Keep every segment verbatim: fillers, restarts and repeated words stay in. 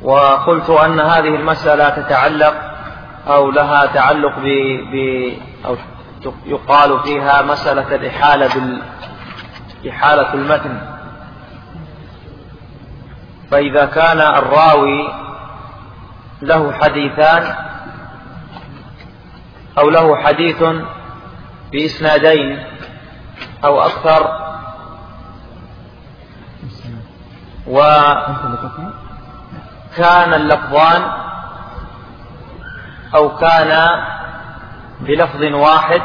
وقلت أن هذه المسألة تتعلق أو لها تعلق ب... ب... أو يقال فيها مسألة الإحالة بال... إحالة المتن. فإذا كان الراوي له حديثان أو له حديث بإسنادين أو أكثر، وكان اللفظان أو كان بلفظ واحد،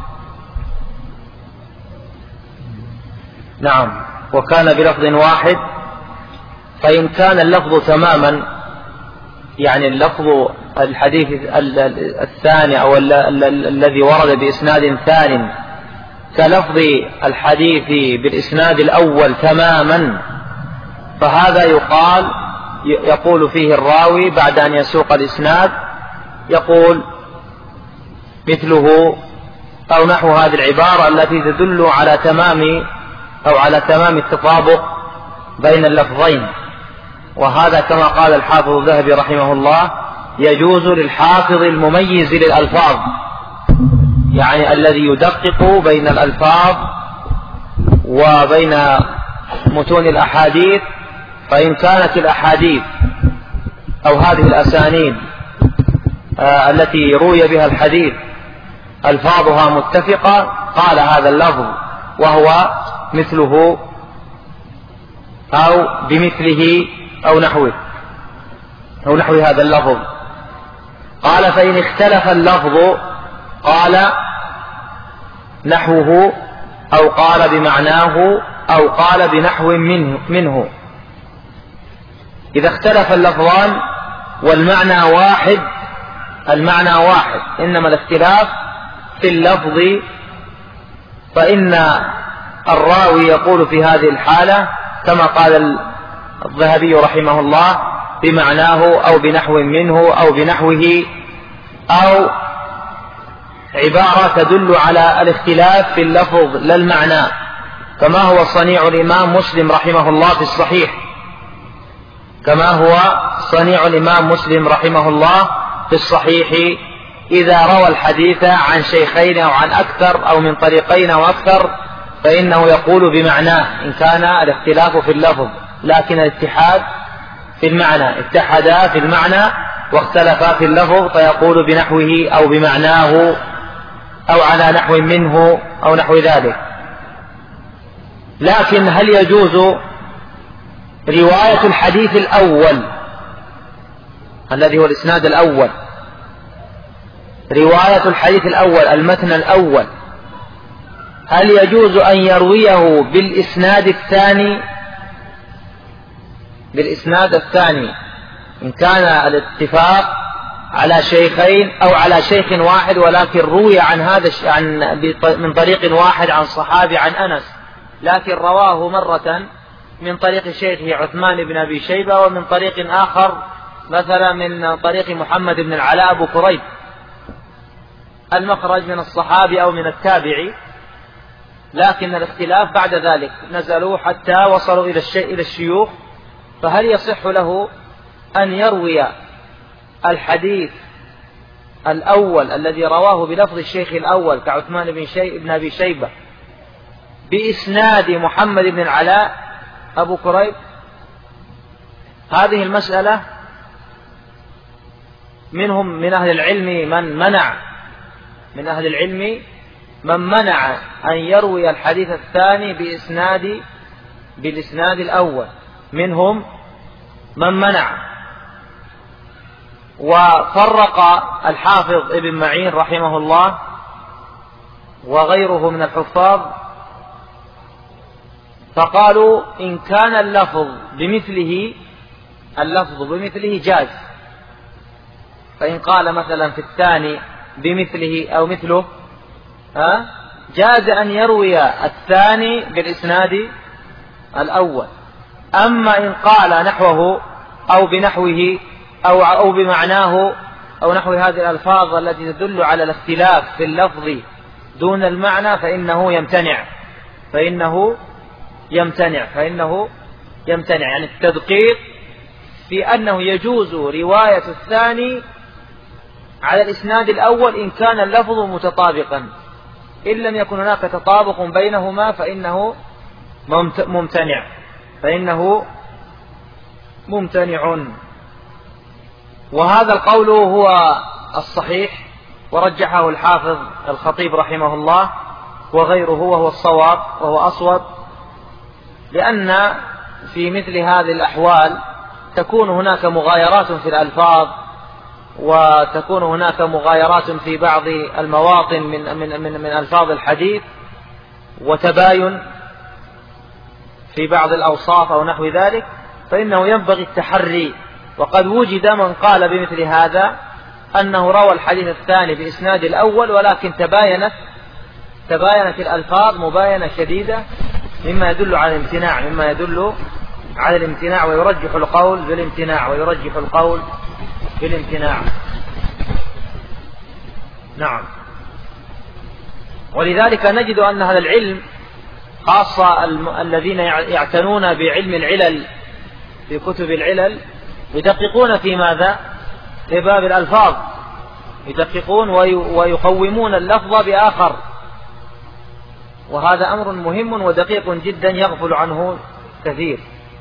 نعم وكان بلفظ واحد، فإن كان اللفظ تماما، يعني اللفظ الحديث الثاني أو الذي ورد بإسناد ثان كلفظ الحديث بالإسناد الأول تماما، فهذا يقال يقول فيه الراوي بعد أن يسوق الإسناد يقول مثله أو نحو هذه العبارة التي تدل على تمام أو على تمام التطابق بين اللفظين. وهذا كما قال الحافظ الذهبي رحمه الله يجوز للحافظ المميز للألفاظ، يعني الذي يدقق بين الألفاظ وبين متون الأحاديث. فإن كانت الأحاديث أو هذه الأسانيد آه التي روي بها الحديث ألفاظها متفقة قال هذا اللفظ وهو مثله أو بمثله أو نحوه أو نحو هذا اللفظ. قال فإن اختلف اللفظ قال نحوه أو قال بمعناه أو قال بنحو منه, منه. إذا اختلف اللفظان والمعنى واحد، المعنى واحد إنما الاختلاف في اللفظ، فإن الراوي يقول في هذه الحالة كما قال الذهبي رحمه الله بمعناه أو بنحو منه أو بنحوه، أو عبارة تدل على الاختلاف في اللفظ لا المعنى، كما هو صنيع الإمام مسلم رحمه الله في الصحيح كما هو صنيع الإمام مسلم رحمه الله في الصحيح إذا روى الحديث عن شيخين أو عن أكثر أو من طريقين أو أكثر فإنه يقول بمعناه إن كان الاختلاف في اللفظ، لكن الاتحاد في المعنى، اتحدا في المعنى واختلفا في اللفظ فيقول بنحوه أو بمعناه أو على نحو منه أو نحو ذلك. لكن هل يجوز رواية الحديث الأول الذي هو الإسناد الأول، رواية الحديث الأول المتن الأول، هل يجوز أن يرويه بالإسناد الثاني بالإسناد الثاني إن كان الاتفاق على شيخين أو على شيخ واحد ولكن روي عن هذا عن من طريق واحد عن صحابي عن أنس، لكن رواه مرة من طريق شيخه عثمان بن أبي شيبة ومن طريق آخر مثلا من طريق محمد بن العلاء أبو كريب، المخرج من الصحابي أو من التابعي، لكن الاختلاف بعد ذلك نزلوا حتى وصلوا إلى الشيء إلى الشيوخ، فهل يصح له أن يروي الحديث الأول الذي رواه بلفظ الشيخ الأول كعثمان بن, شي... بن أبي شيبة بإسناد محمد بن العلاء أبو كريب؟ هذه المسألة منهم من أهل العلم من منع من أهل العلم من منع أن يروي الحديث الثاني بإسناد بالإسناد الأول، منهم من منع. وفرق الحافظ ابن معين رحمه الله وغيره من الحفاظ فقالوا إن كان اللفظ بمثله اللفظ بمثله جاز، فإن قال مثلا في الثاني بمثله أو مثله ها جاز أن يروي الثاني بالإسناد الأول. أما إن قال نحوه أو بنحوه أو, أو بمعناه أو نحو هذه الألفاظ التي تدل على الاختلاف في اللفظ دون المعنى فإنه يمتنع فإنه يمتنع فإنه يمتنع يعني التدقيق في أنه يجوز رواية الثاني على الإسناد الأول إن كان اللفظ متطابقا، إن لم يكن هناك تطابق بينهما فإنه ممتنع فإنه ممتنع. وهذا القول هو الصحيح، ورجحه الحافظ الخطيب رحمه الله وغيره، وهو الصواب وهو أصوب، لأن في مثل هذه الأحوال تكون هناك مغايرات في الألفاظ، وتكون هناك مغايرات في بعض المواطن من, من, من, من ألفاظ الحديث، وتباين في بعض الأوصاف أو نحو ذلك، فإنه ينبغي التحري. وقد وجد من قال بمثل هذا أنه روى الحديث الثاني بإسناد الأول، ولكن تباينت تباينت الألفاظ مباينة شديدة، مما يدل على الامتناع مما يدل على الامتناع ويرجح القول بالامتناع ويرجح القول بالامتناع. نعم. ولذلك نجد أن هذا العلم، خاصة الذين يعتنون بعلم العلل في كتب العلل، يدققون في ماذا؟ في باب الألفاظ، يدققون ويقومون اللفظ بآخر، وهذا أمر مهم ودقيق جدا يغفل عنه كثير.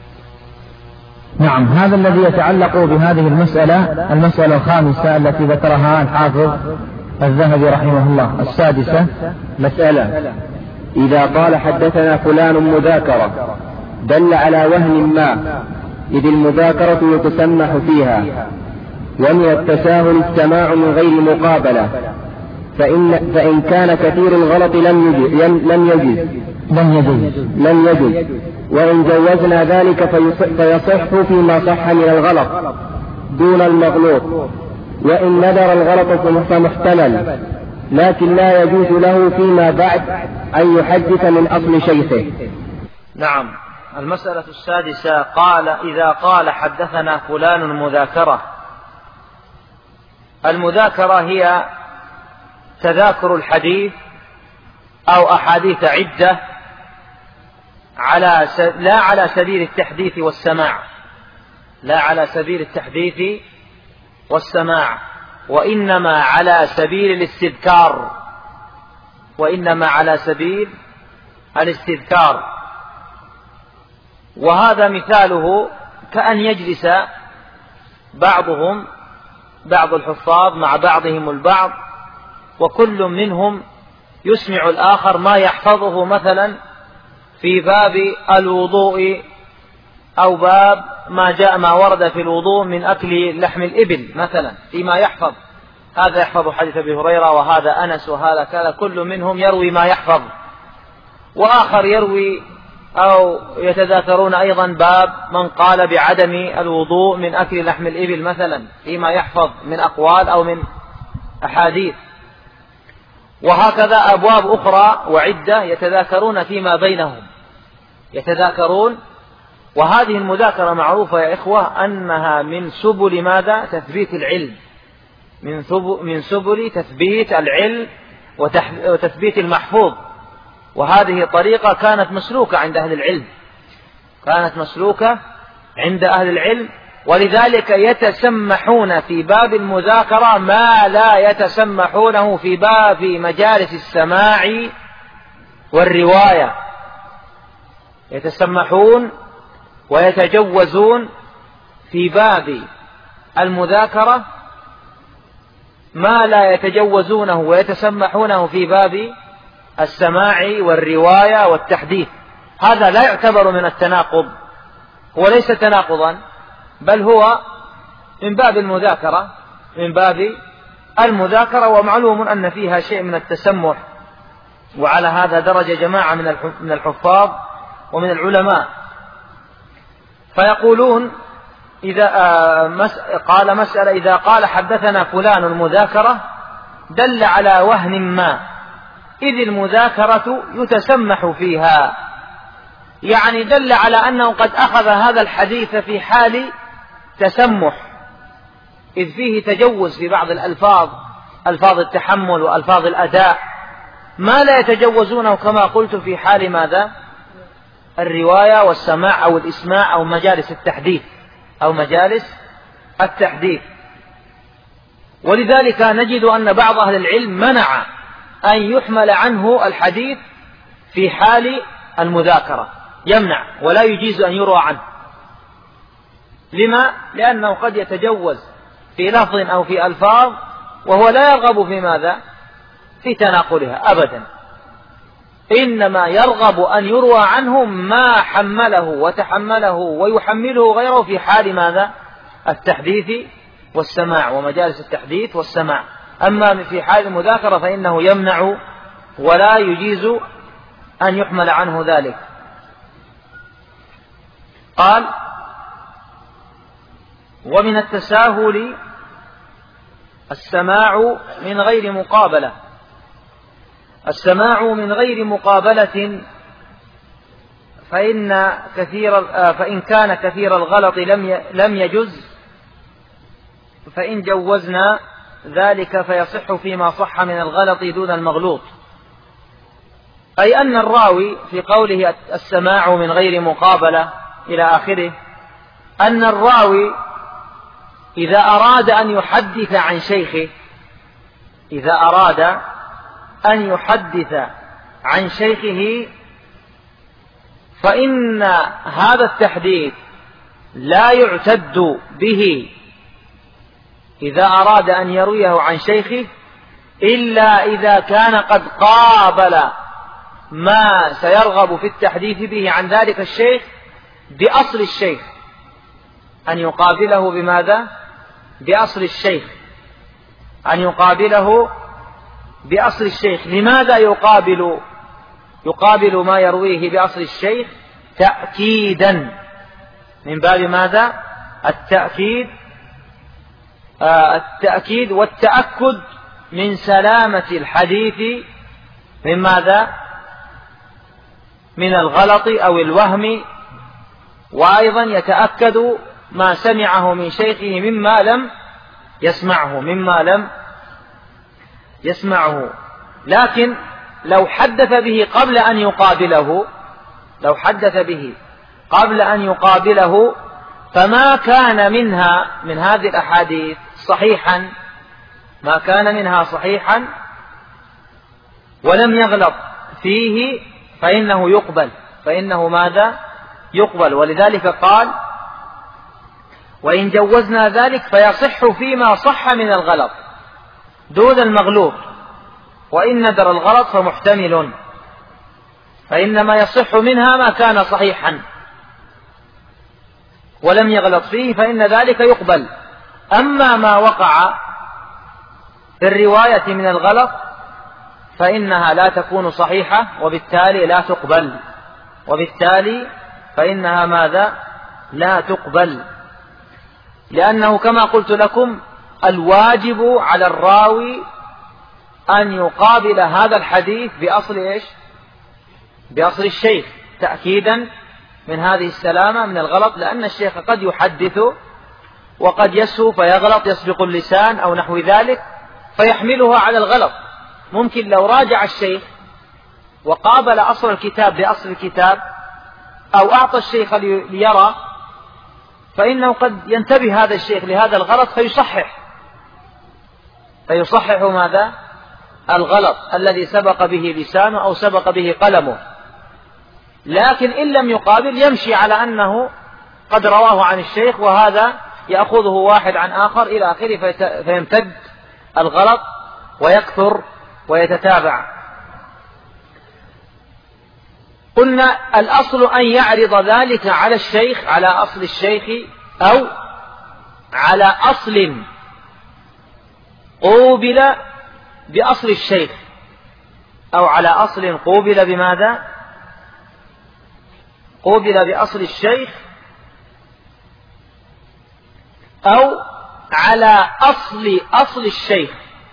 نعم. هذا الذي يتعلق بهذه المسألة، المسألة الخامسة التي ذكرها الحافظ الذهبي رحمه الله. السادسة: مسألة إذا قال حدثنا فلان مذاكرة دل على وهم ما، إذ المذاكرة يتسمح فيها، ومن التساهل السماع من غير مقابلة، فإن, فإن كان كثير الغلط لم يجز لم يجز لم يجز, لم يجز وإن جوزنا ذلك فيصح فيما صح من الغلط دون المغلوط، وإن ندر الغلط فمحتمل، لكن لا يجوز له فيما بعد أن يحدث من أصل شيخه. نعم. المسألة السادسة: قال إذا قال حدثنا فلان مذاكرة. المذاكرة هي تذاكر الحديث أو أحاديث عدة على س... لا على سبيل التحديث والسماع لا على سبيل التحديث والسماع وإنما على سبيل الاستذكار وإنما على سبيل الاستذكار. وهذا مثاله كأن يجلس بعضهم بعض الحفاظ مع بعضهم البعض، وكل منهم يسمع الآخر ما يحفظه مثلا في باب الوضوء أو باب ما جاء ما ورد في الوضوء من أكل لحم الإبل مثلا، فيما يحفظ. هذا يحفظ حديث أبي هريرة، وهذا أنس، وهذا كذا، كل منهم يروي ما يحفظ. وآخر يروي أو يتذاكرون أيضا باب من قال بعدم الوضوء من أكل لحم الإبل مثلا، فيما يحفظ من أقوال أو من أحاديث. وهكذا أبواب أخرى وعدة يتذاكرون فيما بينهم يتذاكرون وهذه المذاكرة معروفة يا إخوة أنها من سبل ماذا؟ تثبيت العلم، من, من سبل تثبيت العلم وتثبيت المحفوظ. وهذه طريقة كانت مسلوكة عند أهل العلم كانت مسلوكة عند أهل العلم ولذلك يتسمحون في باب المذاكرة ما لا يتسمحونه في باب مجالس السماع والرواية. يتسمحون ويتجوزون في باب المذاكرة ما لا يتجوزونه ويتسمحونه في باب السماع والرواية والتحديث. هذا لا يعتبر من التناقض، هو ليس تناقضا، بل هو من باب المذاكرة من باب المذاكرة ومعلوم أن فيها شيء من التسمح. وعلى هذا درجة جماعة من الحفاظ ومن العلماء، فيقولون إذا قال مسألة إذا قال حدثنا فلان المذاكرة دل على وهن ما، إذ المذاكرة يتسمح فيها، يعني دل على أنه قد أخذ هذا الحديث في حال تسمح، إذ فيه تجوز في بعض الألفاظ، ألفاظ التحمل وألفاظ الأداء، ما لا يتجوزونه كما قلت في حال ماذا؟ الرواية والسماع أو الإسماع أو مجالس التحديث. أو مجالس التحديث. ولذلك نجد أن بعض أهل العلم منع أن يحمل عنه الحديث في حال المذاكرة، يمنع ولا يجيز أن يروى عنه. لما؟ لأنه قد يتجوز في لفظ أو في ألفاظ وهو لا يرغب في ماذا؟ في تناقلها أبدا، إنما يرغب أن يروى عنه ما حمله وتحمله ويحمله غيره في حال ماذا؟ التحديث والسماع ومجالس التحديث والسماع. أما في حال المذاكرة فإنه يمنع ولا يجيز أن يحمل عنه ذلك. قال: ومن التساهل السماع من غير مقابلة. السماع من غير مقابلة فإن كثير فإن كان كثير الغلط لم لم يجز، فإن جوزنا ذلك فيصح فيما صح من الغلط دون المغلوط. أي أن الراوي في قوله السماع من غير مقابلة إلى آخره، أن الراوي إذا أراد أن يحدث عن شيخه إذا أراد أن يحدث عن شيخه فإن هذا التحديث لا يعتد به إذا أراد أن يرويه عن شيخه إلا إذا كان قد قابل ما سيرغب في التحديث به عن ذلك الشيخ بأصل الشيخ، أن يقابله بماذا؟ بأصل الشيخ، أن يقابله بأصل الشيخ. لماذا يقابل يقابل ما يرويه بأصل الشيخ؟ تأكيدا، من باب ماذا؟ التأكيد آه التأكيد والتأكد من سلامة الحديث من ماذا؟ من الغلط أو الوهم، وأيضا يتأكد ما سمعه من شيخه مما لم يسمعه مما لم يسمعه. لكن لو حدث به قبل أن يقابله لو حدث به قبل أن يقابله فما كان منها من هذه الأحاديث صحيحا ما كان منها صحيحا ولم يغلط فيه فإنه يقبل فإنه ماذا؟ يقبل. ولذلك قال: وإن جوزنا ذلك فيصح فيما صح من الغلط دون المغلوط، وإن ندر الغلط فمحتمل، فإنما يصح منها ما كان صحيحا ولم يغلط فيه فإن ذلك يقبل. أما ما وقع في الرواية من الغلط فإنها لا تكون صحيحة وبالتالي لا تقبل وبالتالي فإنها ماذا؟ لا تقبل. لأنه كما قلت لكم الواجب على الراوي أن يقابل هذا الحديث بأصل إيش؟ بأصل الشيخ، تأكيدا من هذه السلامة من الغلط، لأن الشيخ قد يحدث وقد يسهو فيغلط، يسبق اللسان أو نحو ذلك فيحمله على الغلط. ممكن لو راجع الشيخ وقابل أصل الكتاب بأصل الكتاب أو أعطى الشيخ ليرى فإنه قد ينتبه هذا الشيخ لهذا الغلط فيصحح فيصحح ماذا؟ الغلط الذي سبق به لسانه أو سبق به قلمه. لكن إن لم يقابل يمشي على أنه قد رواه عن الشيخ، وهذا يأخذه واحد عن آخر إلى آخره فيمتد الغلط ويكثر ويتتابع. قلنا الأصل أن يعرض ذلك على الشيخ على أصل الشيخ أو على أصل قوبل بأصل الشيخ أو على أصل قوبل بماذا؟ قوبل بأصل الشيخ أو على أصل أصل الشيخ.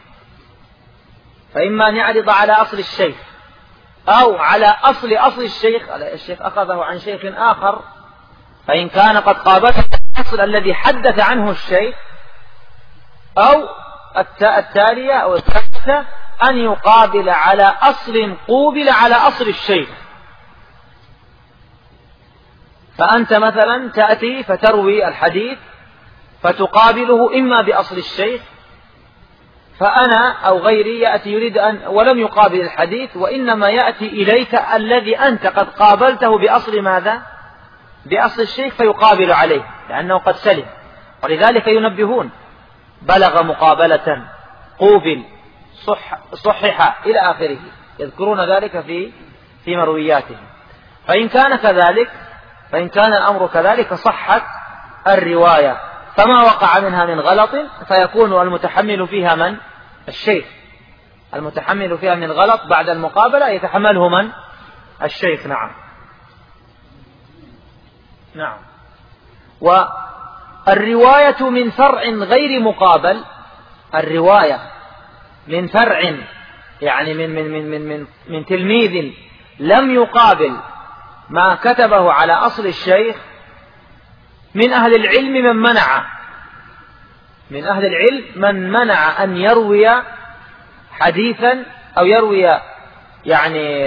فإما أن يعرض على أصل الشيخ أو على أصل أصل الشيخ، الشيخ أخذه عن شيخ آخر، فإن كان قد قابله الأصل الذي حدث عنه الشيخ، أو التالية أو الثالثة أن يقابل على أصل قوبل على أصل الشيخ. فأنت مثلا تأتي فتروي الحديث فتقابله إما بأصل الشيخ، فأنا أو غيري يأتي يريد أن ولم يقابل الحديث، وإنما يأتي إليك الذي أنت قد قابلته بأصل ماذا؟ بأصل الشيخ، فيقابل عليه لأنه قد سلم. ولذلك ينبهون: بلغ مقابلة، قوبل، صح صحح إلى آخره، يذكرون ذلك في في مروياتهم. فإن كان كذلك فإن كان الأمر كذلك صحت الرواية، فما وقع منها من غلط فيكون المتحمل فيها من؟ الشيخ. المتحمل فيها من غلط بعد المقابلة يتحمله من؟ الشيخ. نعم نعم. والرواية من فرع غير مقابل، الرواية من فرع يعني من من من من من, من تلميذ لم يقابل ما كتبه على أصل الشيخ، من أهل العلم من منع من أهل العلم من منع أن يروي حديثا أو يروي يعني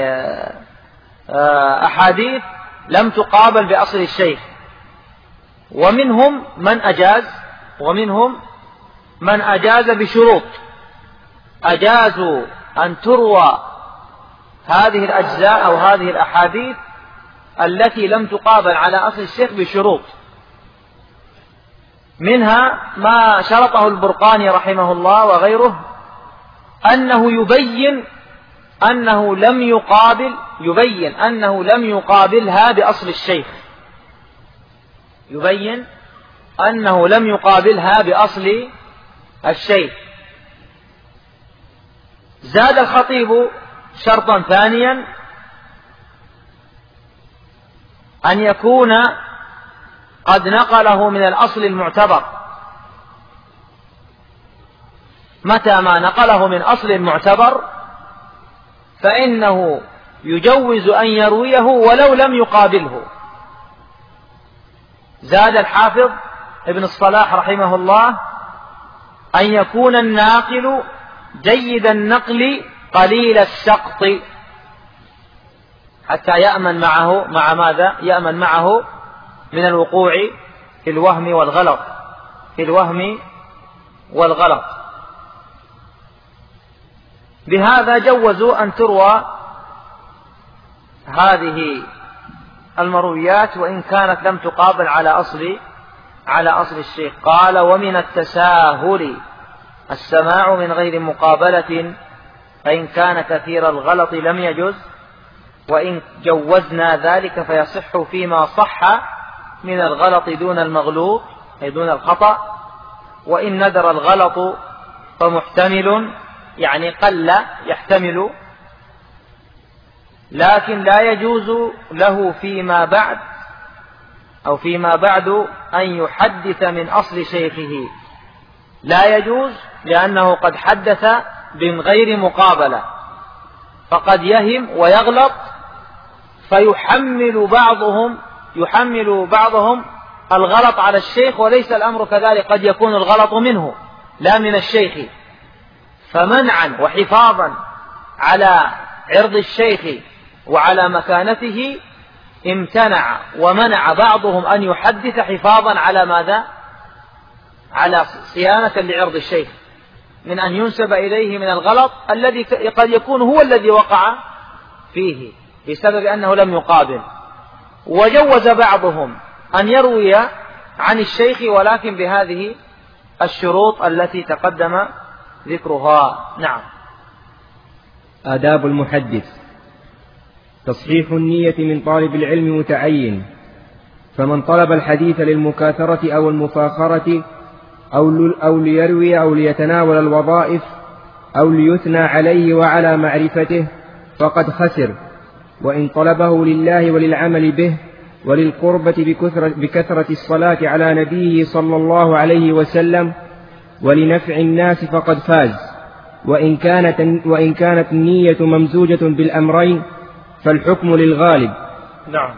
أحاديث لم تقابل بأصل الشيخ، ومنهم من أجاز ومنهم من أجاز بشروط. أجازوا أن تروى هذه الأجزاء أو هذه الأحاديث التي لم تقابل على أصل الشيخ بشروط، منها ما شرطه البرقاني رحمه الله وغيره، أنه يبين أنه لم يقابل يبين أنه لم يقابلها بأصل الشيخ يبين أنه لم يقابلها بأصل الشيخ. زاد الخطيب شرطا ثانيا: أن يكون قد نقله من الأصل المعتبر. متى ما نقله من أصل معتبر فإنه يجوز أن يرويه ولو لم يقابله. زاد الحافظ ابن الصلاح رحمه الله: أن يكون الناقل جيد النقل قليل السقط، حتى يأمن معه مع ماذا؟ يأمن معه من الوقوع في الوهم والغلط في الوهم والغلط. بهذا جوزوا أن تروى هذه المرويات وإن كانت لم تقابل على أصل على أصل الشيخ. قال: ومن التساهل السماع من غير مقابلة، فإن كان كثير الغلط لم يجز، وإن جوزنا ذلك فيصح فيما صح من الغلط دون المغلوط أي دون الخطأ، وإن ندر الغلط فمحتمل يعني قل يحتمل، لكن لا يجوز له فيما بعد أو فيما بعد أن يحدث من أصل شيخه. لا يجوز لأنه قد حدث من غير مقابلة، فقد يهم ويغلط فيحمل بعضهم يحمل بعضهم الغلط على الشيخ، وليس الأمر كذلك، قد يكون الغلط منه لا من الشيخ. فمنعا وحفاظا على عرض الشيخ وعلى مكانته امتنع ومنع بعضهم أن يحدث حفاظا على ماذا؟ على صيانة لعرض الشيخ، من أن ينسب إليه من الغلط الذي قد يكون هو الذي وقع فيه بسبب أنه لم يقابل. وجوز بعضهم أن يروي عن الشيخ ولكن بهذه الشروط التي تقدم ذكرها. نعم. آداب المحدث: تصحيح النية من طالب العلم متعين، فمن طلب الحديث للمكاثرة أو المفاخرة أو ليروي أو ليتناول الوظائف أو ليثنى عليه وعلى معرفته فقد خسر، وإن طلبه لله وللعمل به وللقربة بكثرة الصلاة على نبيه صلى الله عليه وسلم ولنفع الناس فقد فاز. وإن كانت, وإن كانت النية ممزوجة بالأمرين فالحكم للغالب. نعم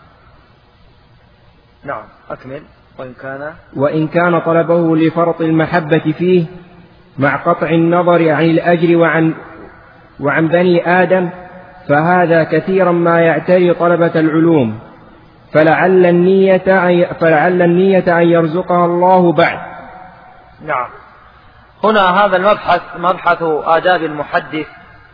نعم أكمل. وإن كان وإن كان طلبه لفرط المحبة فيه مع قطع النظر عن الأجر وعن, وعن بني آدم، فهذا كثيرا ما يعتري طلبة العلوم، فلعل النية فلعل النية أن يرزقها الله بعد. نعم. هنا هذا المبحث مبحث آداب المحدث،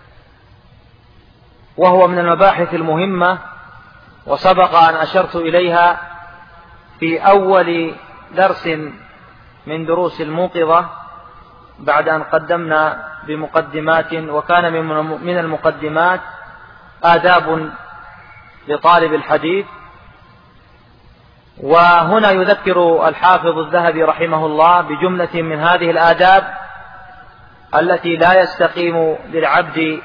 وهو من المباحث المهمة، وسبق أن أشرت إليها في أول درس من دروس الموقظة بعد أن قدمنا بمقدمات، وكان من المقدمات آداب لطالب الحديث. وهنا يذكر الحافظ الذهبي رحمه الله بجملة من هذه الآداب التي لا يستقيم للعبد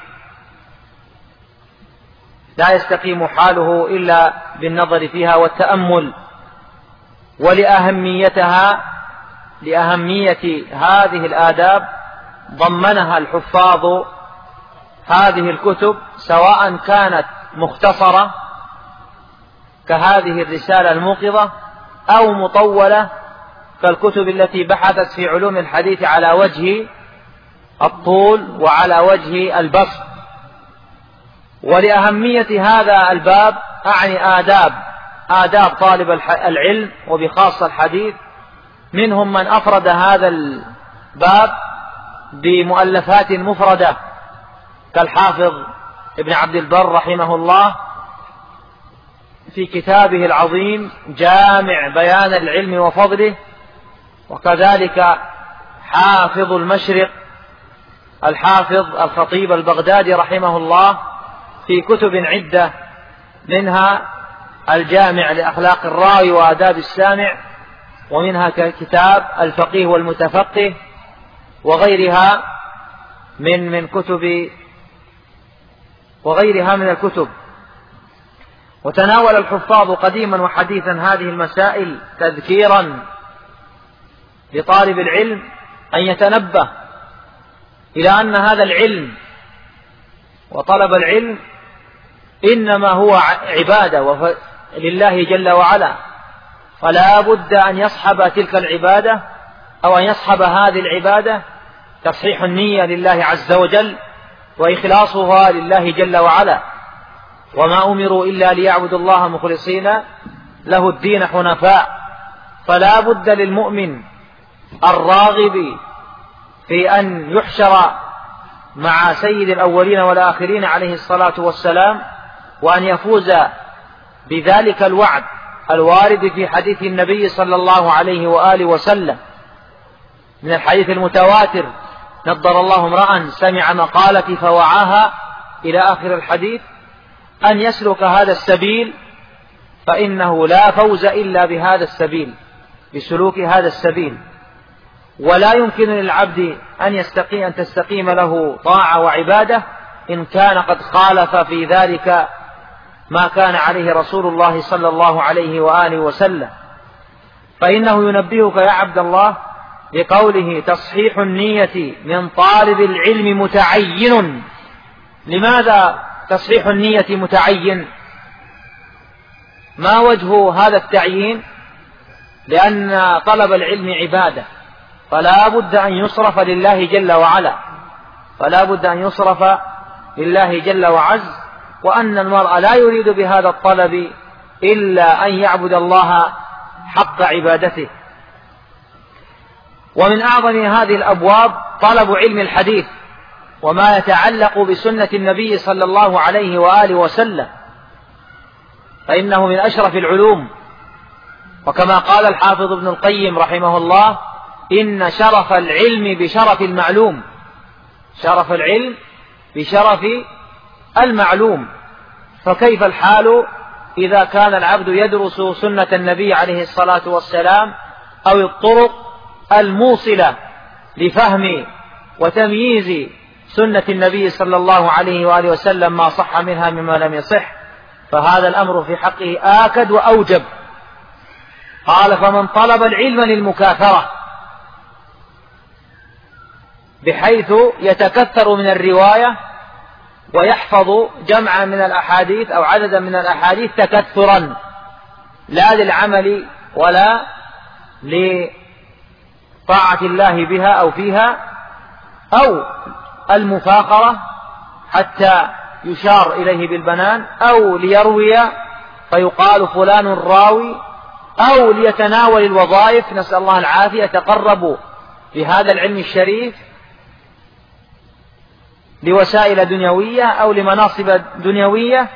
لا يستقيم حاله إلا بالنظر فيها والتأمل. ولأهميتها لأهمية هذه الآداب ضمنها الحفاظ هذه الكتب، سواء كانت مختصرة كهذه الرسالة الموقظة أو مطولة كالكتب التي بحثت في علوم الحديث على وجه الطول وعلى وجه البسط. ولأهمية هذا الباب أعني آداب آداب طالب العلم وبخاصة الحديث. منهم من أفرد هذا الباب بمؤلفات مفردة كالحافظ ابن عبد البر رحمه الله في كتابه العظيم جامع بيان العلم وفضله، وكذلك حافظ المشرق الحافظ الخطيب البغدادي رحمه الله في كتب عدة، منها الجامع لأخلاق الراوي وآداب السامع، ومنها كتاب الفقيه والمتفقه، وغيرها من من كتب وغيرها من الكتب. وتناول الحفاظ قديما وحديثا هذه المسائل تذكيرا لطالب العلم أن يتنبه إلى أن هذا العلم وطلب العلم إنما هو عبادة لله جل وعلا، فلا بد أن يصحب تلك العبادة أو أن يصحب هذه العبادة تصحيح النية لله عز وجل وإخلاصها لله جل وعلا. وما أمروا إلا ليعبدوا الله مخلصين له الدين حنفاء. فلا بد للمؤمن الراغب في أن يحشر مع سيد الأولين والآخرين عليه الصلاة والسلام، وأن يفوز بذلك الوعد الوارد في حديث النبي صلى الله عليه وآله وسلم من الحديث المتواتر: نضر الله امرأ سمع مقالتي فوعاها إلى آخر الحديث، أن يسلك هذا السبيل، فإنه لا فوز إلا بهذا السبيل، بسلوك هذا السبيل. ولا يمكن للعبد أن يستقيم أن تستقيم له طاعة وعبادة إن كان قد خالف في ذلك ما كان عليه رسول الله صلى الله عليه وآله وسلم. فإنه ينبهك يا عبد الله بقوله: تصحيح النية من طالب العلم متعين. لماذا تصحيح النية متعين؟ ما وجه هذا التعيين؟ لأن طلب العلم عبادة، فلا بد أن يصرف لله جل وعلا، فلا بد أن يصرف لله جل وعز، وأن المرء لا يريد بهذا الطلب إلا أن يعبد الله حق عبادته. ومن أعظم هذه الأبواب طلب علم الحديث وما يتعلق بسنة النبي صلى الله عليه وآله وسلم، فإنه من أشرف العلوم. وكما قال الحافظ ابن القيم رحمه الله: إن شرف العلم بشرف المعلوم، شرف العلم بشرف المعلوم. فكيف الحال إذا كان العبد يدرس سنة النبي عليه الصلاة والسلام أو الطرق الموصلة لفهم وتمييز سنة النبي صلى الله عليه وآله وسلم ما صح منها مما لم يصح؟ فهذا الأمر في حقه آكد وأوجب. قال: فمن طلب العلم للمكاثرة، بحيث يتكثر من الرواية ويحفظ جمعا من الأحاديث أو عددا من الأحاديث تكثرا، لا للعمل ولا لطاعة الله بها أو فيها، أو المفاخرة حتى يشار إليه بالبنان، أو ليروي فيقال فلان راوي، أو ليتناول الوظائف، نسأل الله العافية، يتقرب بهذا العلم الشريف لوسائل دنيوية أو لمناصب دنيوية،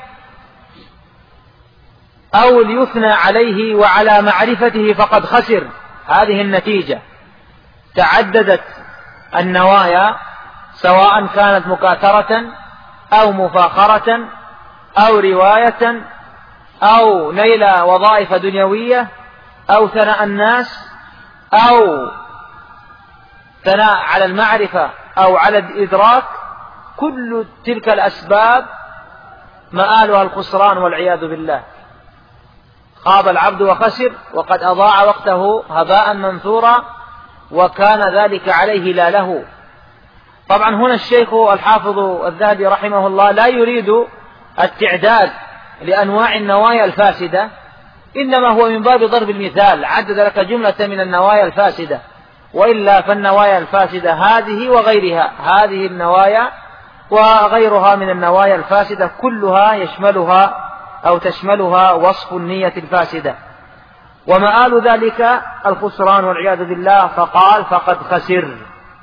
أو ليثنى عليه وعلى معرفته فقد خسر. هذه النتيجة. تعددت النوايا، سواء كانت مكاثرة أو مفاخرة أو رواية أو نيل وظائف دنيوية أو ثناء الناس أو ثناء على المعرفة أو على الإدراك. كل تلك الأسباب مآلها الخسران والعياذ بالله. خاب العبد وخسر، وقد أضاع وقته هباء منثورا، وكان ذلك عليه لا له. طبعا هنا الشيخ الحافظ الذهبي رحمه الله لا يريد التعداد لأنواع النوايا الفاسدة، إنما هو من باب ضرب المثال، عدد لك جملة من النوايا الفاسدة، وإلا فالنوايا الفاسدة هذه وغيرها، هذه النوايا وغيرها من النوايا الفاسدة كلها يشملها أو تشملها وصف النية الفاسدة، ومآل ذلك الخسران والعياذ بالله. فقال فقد خسر.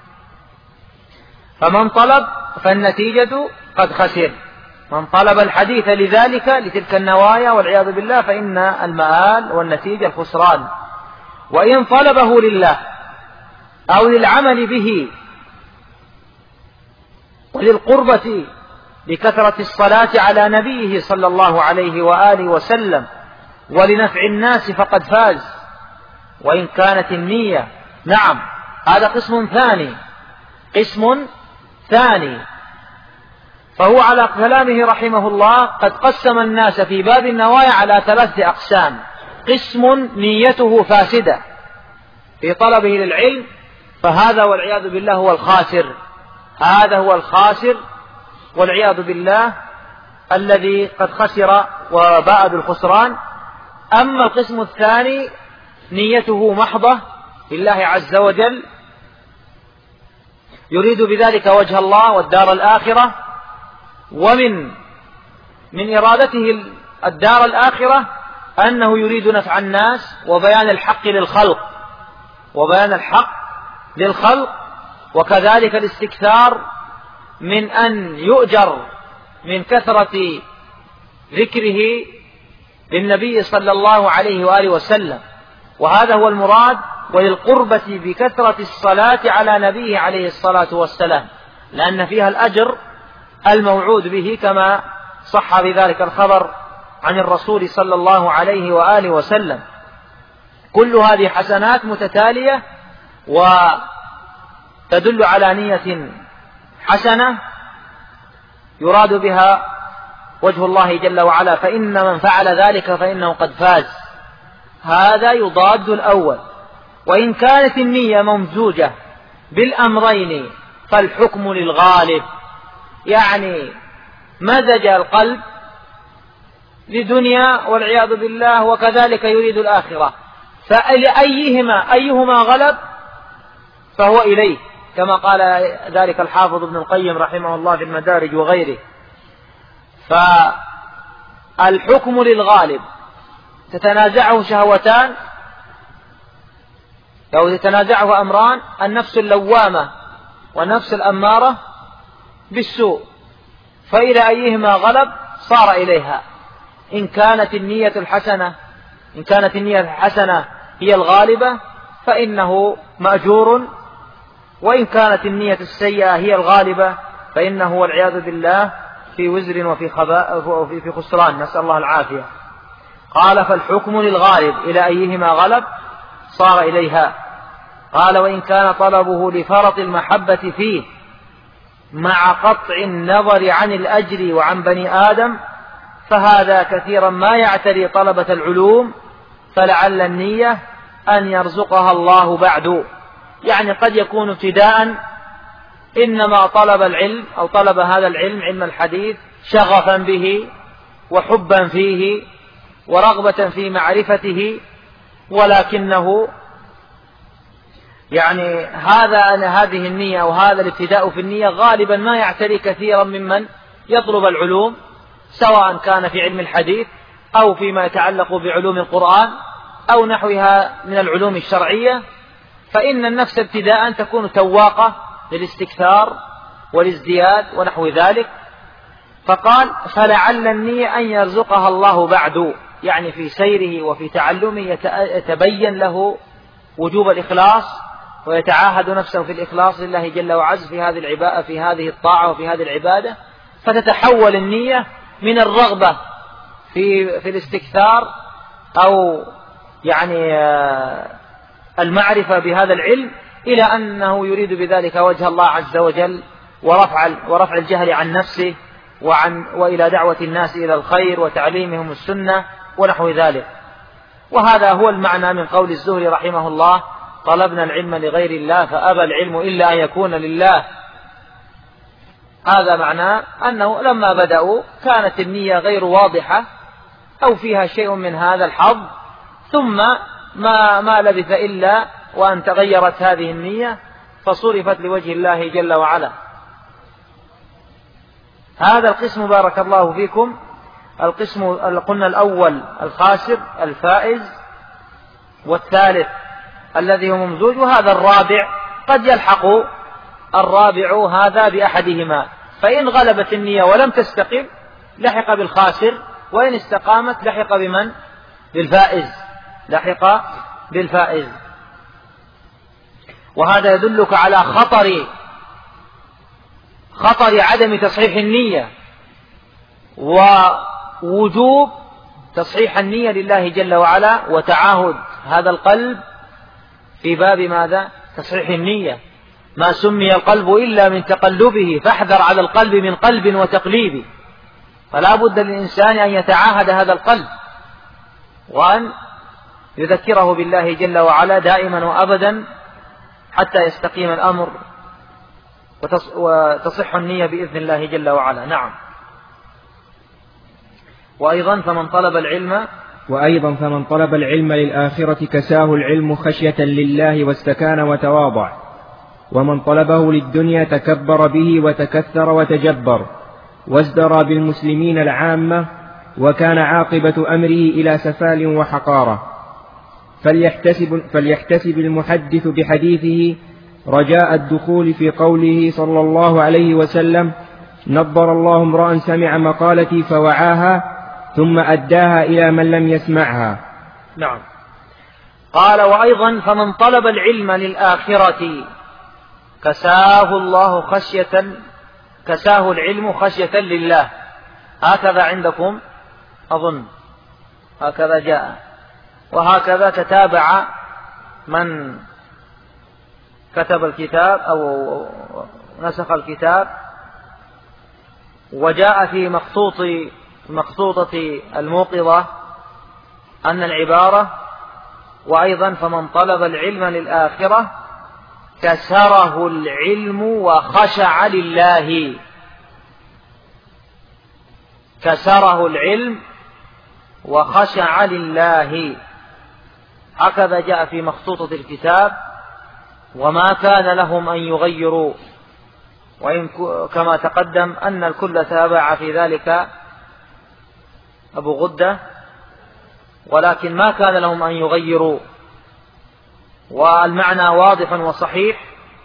فمن طلب فالنتيجة قد خسر. من طلب الحديث لذلك لتلك النوايا والعياذ بالله فإن المآل والنتيجة الخسران. وإن طلبه لله أو للعمل به وللقربة بكثرة الصلاة على نبيه صلى الله عليه وآله وسلم ولنفع الناس فقد فاز. وإن كانت النية، نعم، هذا قسم ثاني، قسم ثاني. فهو على كلامه رحمه الله قد قسم الناس في باب النوايا على ثلاثة أقسام. قسم نيته فاسدة في طلبه للعلم، فهذا والعياذ بالله هو الخاسر، هذا هو الخاسر والعياذ بالله الذي قد خسر وباء بالخسران. أما القسم الثاني نيته محضة لله عز وجل، يريد بذلك وجه الله والدار الآخرة، ومن من إرادته الدار الآخرة أنه يريد نفع الناس وبيان الحق للخلق وبيان الحق للخلق وكذلك الاستكثار من أن يؤجر من كثرة ذكره للنبي صلى الله عليه وآله وسلم، وهذا هو المراد. وللقربة بكثرة الصلاة على نبيه عليه الصلاة والسلام، لأن فيها الأجر الموعود به كما صح بذلك الخبر عن الرسول صلى الله عليه وآله وسلم. كل هذه حسنات متتالية وتدل على نية حسنة يراد بها وجه الله جل وعلا، فإن من فعل ذلك فإنه قد فاز. هذا يضاد الأول. وإن كانت النية ممزوجة بالأمرين فالحكم للغالب، يعني مزج القلب لدنيا والعياذ بالله وكذلك يريد الآخرة، فأيهما أيهما غلب فهو إليه، كما قال ذلك الحافظ ابن القيم رحمه الله في المدارج وغيره. فالحكم للغالب تتنازعه شهوتان أو تتنازعه أمران: النفس اللوامة والنفس الأمارة بالسوء، فإلى أيهما غلب صار إليها. إن كانت النية الحسنة إن كانت النية الحسنة هي الغالبة فإنه مأجور، وإن كانت النية السيئة هي الغالبة فإنه والعياذ بالله في وزر وفي خباء وفي خسران، نسأل الله العافية. قال: فالحكم للغالب، إلى أيهما غلب صار إليها. قال: وإن كان طلبه لفرط المحبة فيه مع قطع النظر عن الأجر وعن بني آدم فهذا كثيرا ما يعتري طلبة العلوم، فلعل النية أن يرزقها الله بعد. يعني قد يكون ابتداء إنما طلب العلم أو طلب هذا العلم علم الحديث شغفا به وحبا فيه ورغبة في معرفته، ولكنه يعني هذا هذه النية أو هذا الابتداء في النية غالبا ما يعتري كثيرا ممن يطلب العلوم، سواء كان في علم الحديث أو فيما يتعلق بعلوم القرآن أو نحوها من العلوم الشرعية، فإن النفس ابتداء تكون تواقة للاستكثار والازدياد ونحو ذلك. فقال فلعل النية أن يرزقها الله بعد، يعني في سيره وفي تعلمه يتبين له وجوب الإخلاص، ويتعاهد نفسه في الإخلاص لله جل وعز في هذه العبادة في هذه الطاعة وفي هذه العبادة، فتتحول النية من الرغبة في في الاستكثار أو يعني المعرفة بهذا العلم إلى أنه يريد بذلك وجه الله عز وجل ورفع ورفع الجهل عن نفسه وعن وإلى دعوة الناس إلى الخير وتعليمهم السنة ونحو ذلك. وهذا هو المعنى من قول الزهري رحمه الله: طلبنا العلم لغير الله فأبى العلم إلا أن يكون لله. هذا معناه أنه لما بدأوا كانت النية غير واضحة أو فيها شيء من هذا الحظ، ثم ما, ما لبث إلا وأن تغيرت هذه النية فصرفت لوجه الله جل وعلا. هذا القسم بارك الله فيكم القسم قلنا الأول الخاسر الفائز، والثالث الذي هو ممزوج، وهذا الرابع قد يلحق الرابع هذا بأحدهما، فإن غلبت النية ولم تستقم لحق بالخاسر، وإن استقامت لحق بمن؟ بالفائز، لحق بالفائز. وهذا يدلك على خطر خطر عدم تصحيح النية ووجوب تصحيح النية لله جل وعلا وتعاهد هذا القلب في باب ماذا؟ تصحيح النية. ما سمي القلب إلا من تقلبه، فاحذر على القلب من قلب وتقليب. فلا بد للإنسان أن يتعاهد هذا القلب وأن يذكره بالله جل وعلا دائما وأبدا حتى يستقيم الأمر وتصح النية بإذن الله جل وعلا. نعم. وأيضا فمن طلب العلم وأيضا فمن طلب العلم للآخرة كساه العلم خشية لله واستكان وتواضع، ومن طلبه للدنيا تكبر به وتكثر وتجبر وازدرى بالمسلمين العامة، وكان عاقبة أمره إلى سفال وحقارة. فليحتسب, فليحتسب المحدث بحديثه رجاء الدخول في قوله صلى الله عليه وسلم: نضر الله امرأ سمع مقالتي فوعاها ثم أداها إلى من لم يسمعها. نعم. قال وأيضا فمن طلب العلم للآخرة كساه الله خشية كساه العلم خشية لله. هكذا عندكم أظن، هكذا جاء، وهكذا تتابع من كتب الكتاب أو نسخ الكتاب. وجاء في مخطوط مخطوطة الموقظة أن العبارة وأيضا فمن طلب العلم للآخرة كسره العلم وخشع لله. كسره العلم وخشع لله، هكذا جاء في مخطوطة الكتاب. وما كان لهم أن يغيروا، وإن كما تقدم أن الكل تابع في ذلك أبو غدة، ولكن ما كان لهم أن يغيروا، والمعنى واضح وصحيح.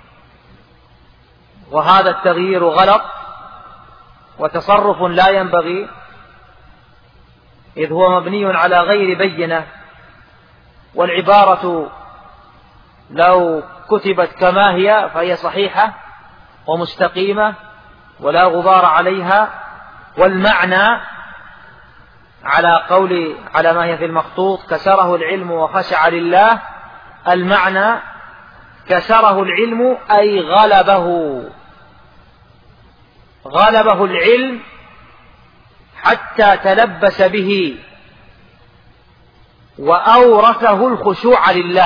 وهذا التغيير غلط وتصرف لا ينبغي، إذ هو مبني على غير بينة، والعبارة لو كتبت كما هي فهي صحيحة ومستقيمة ولا غبار عليها. والمعنى على قول على ما هي في المخطوط كسره العلم وخشع لله، المعنى كسره العلم أي غلبه غلبه العلم حتى تلبس به وأورثه الخشوع لله.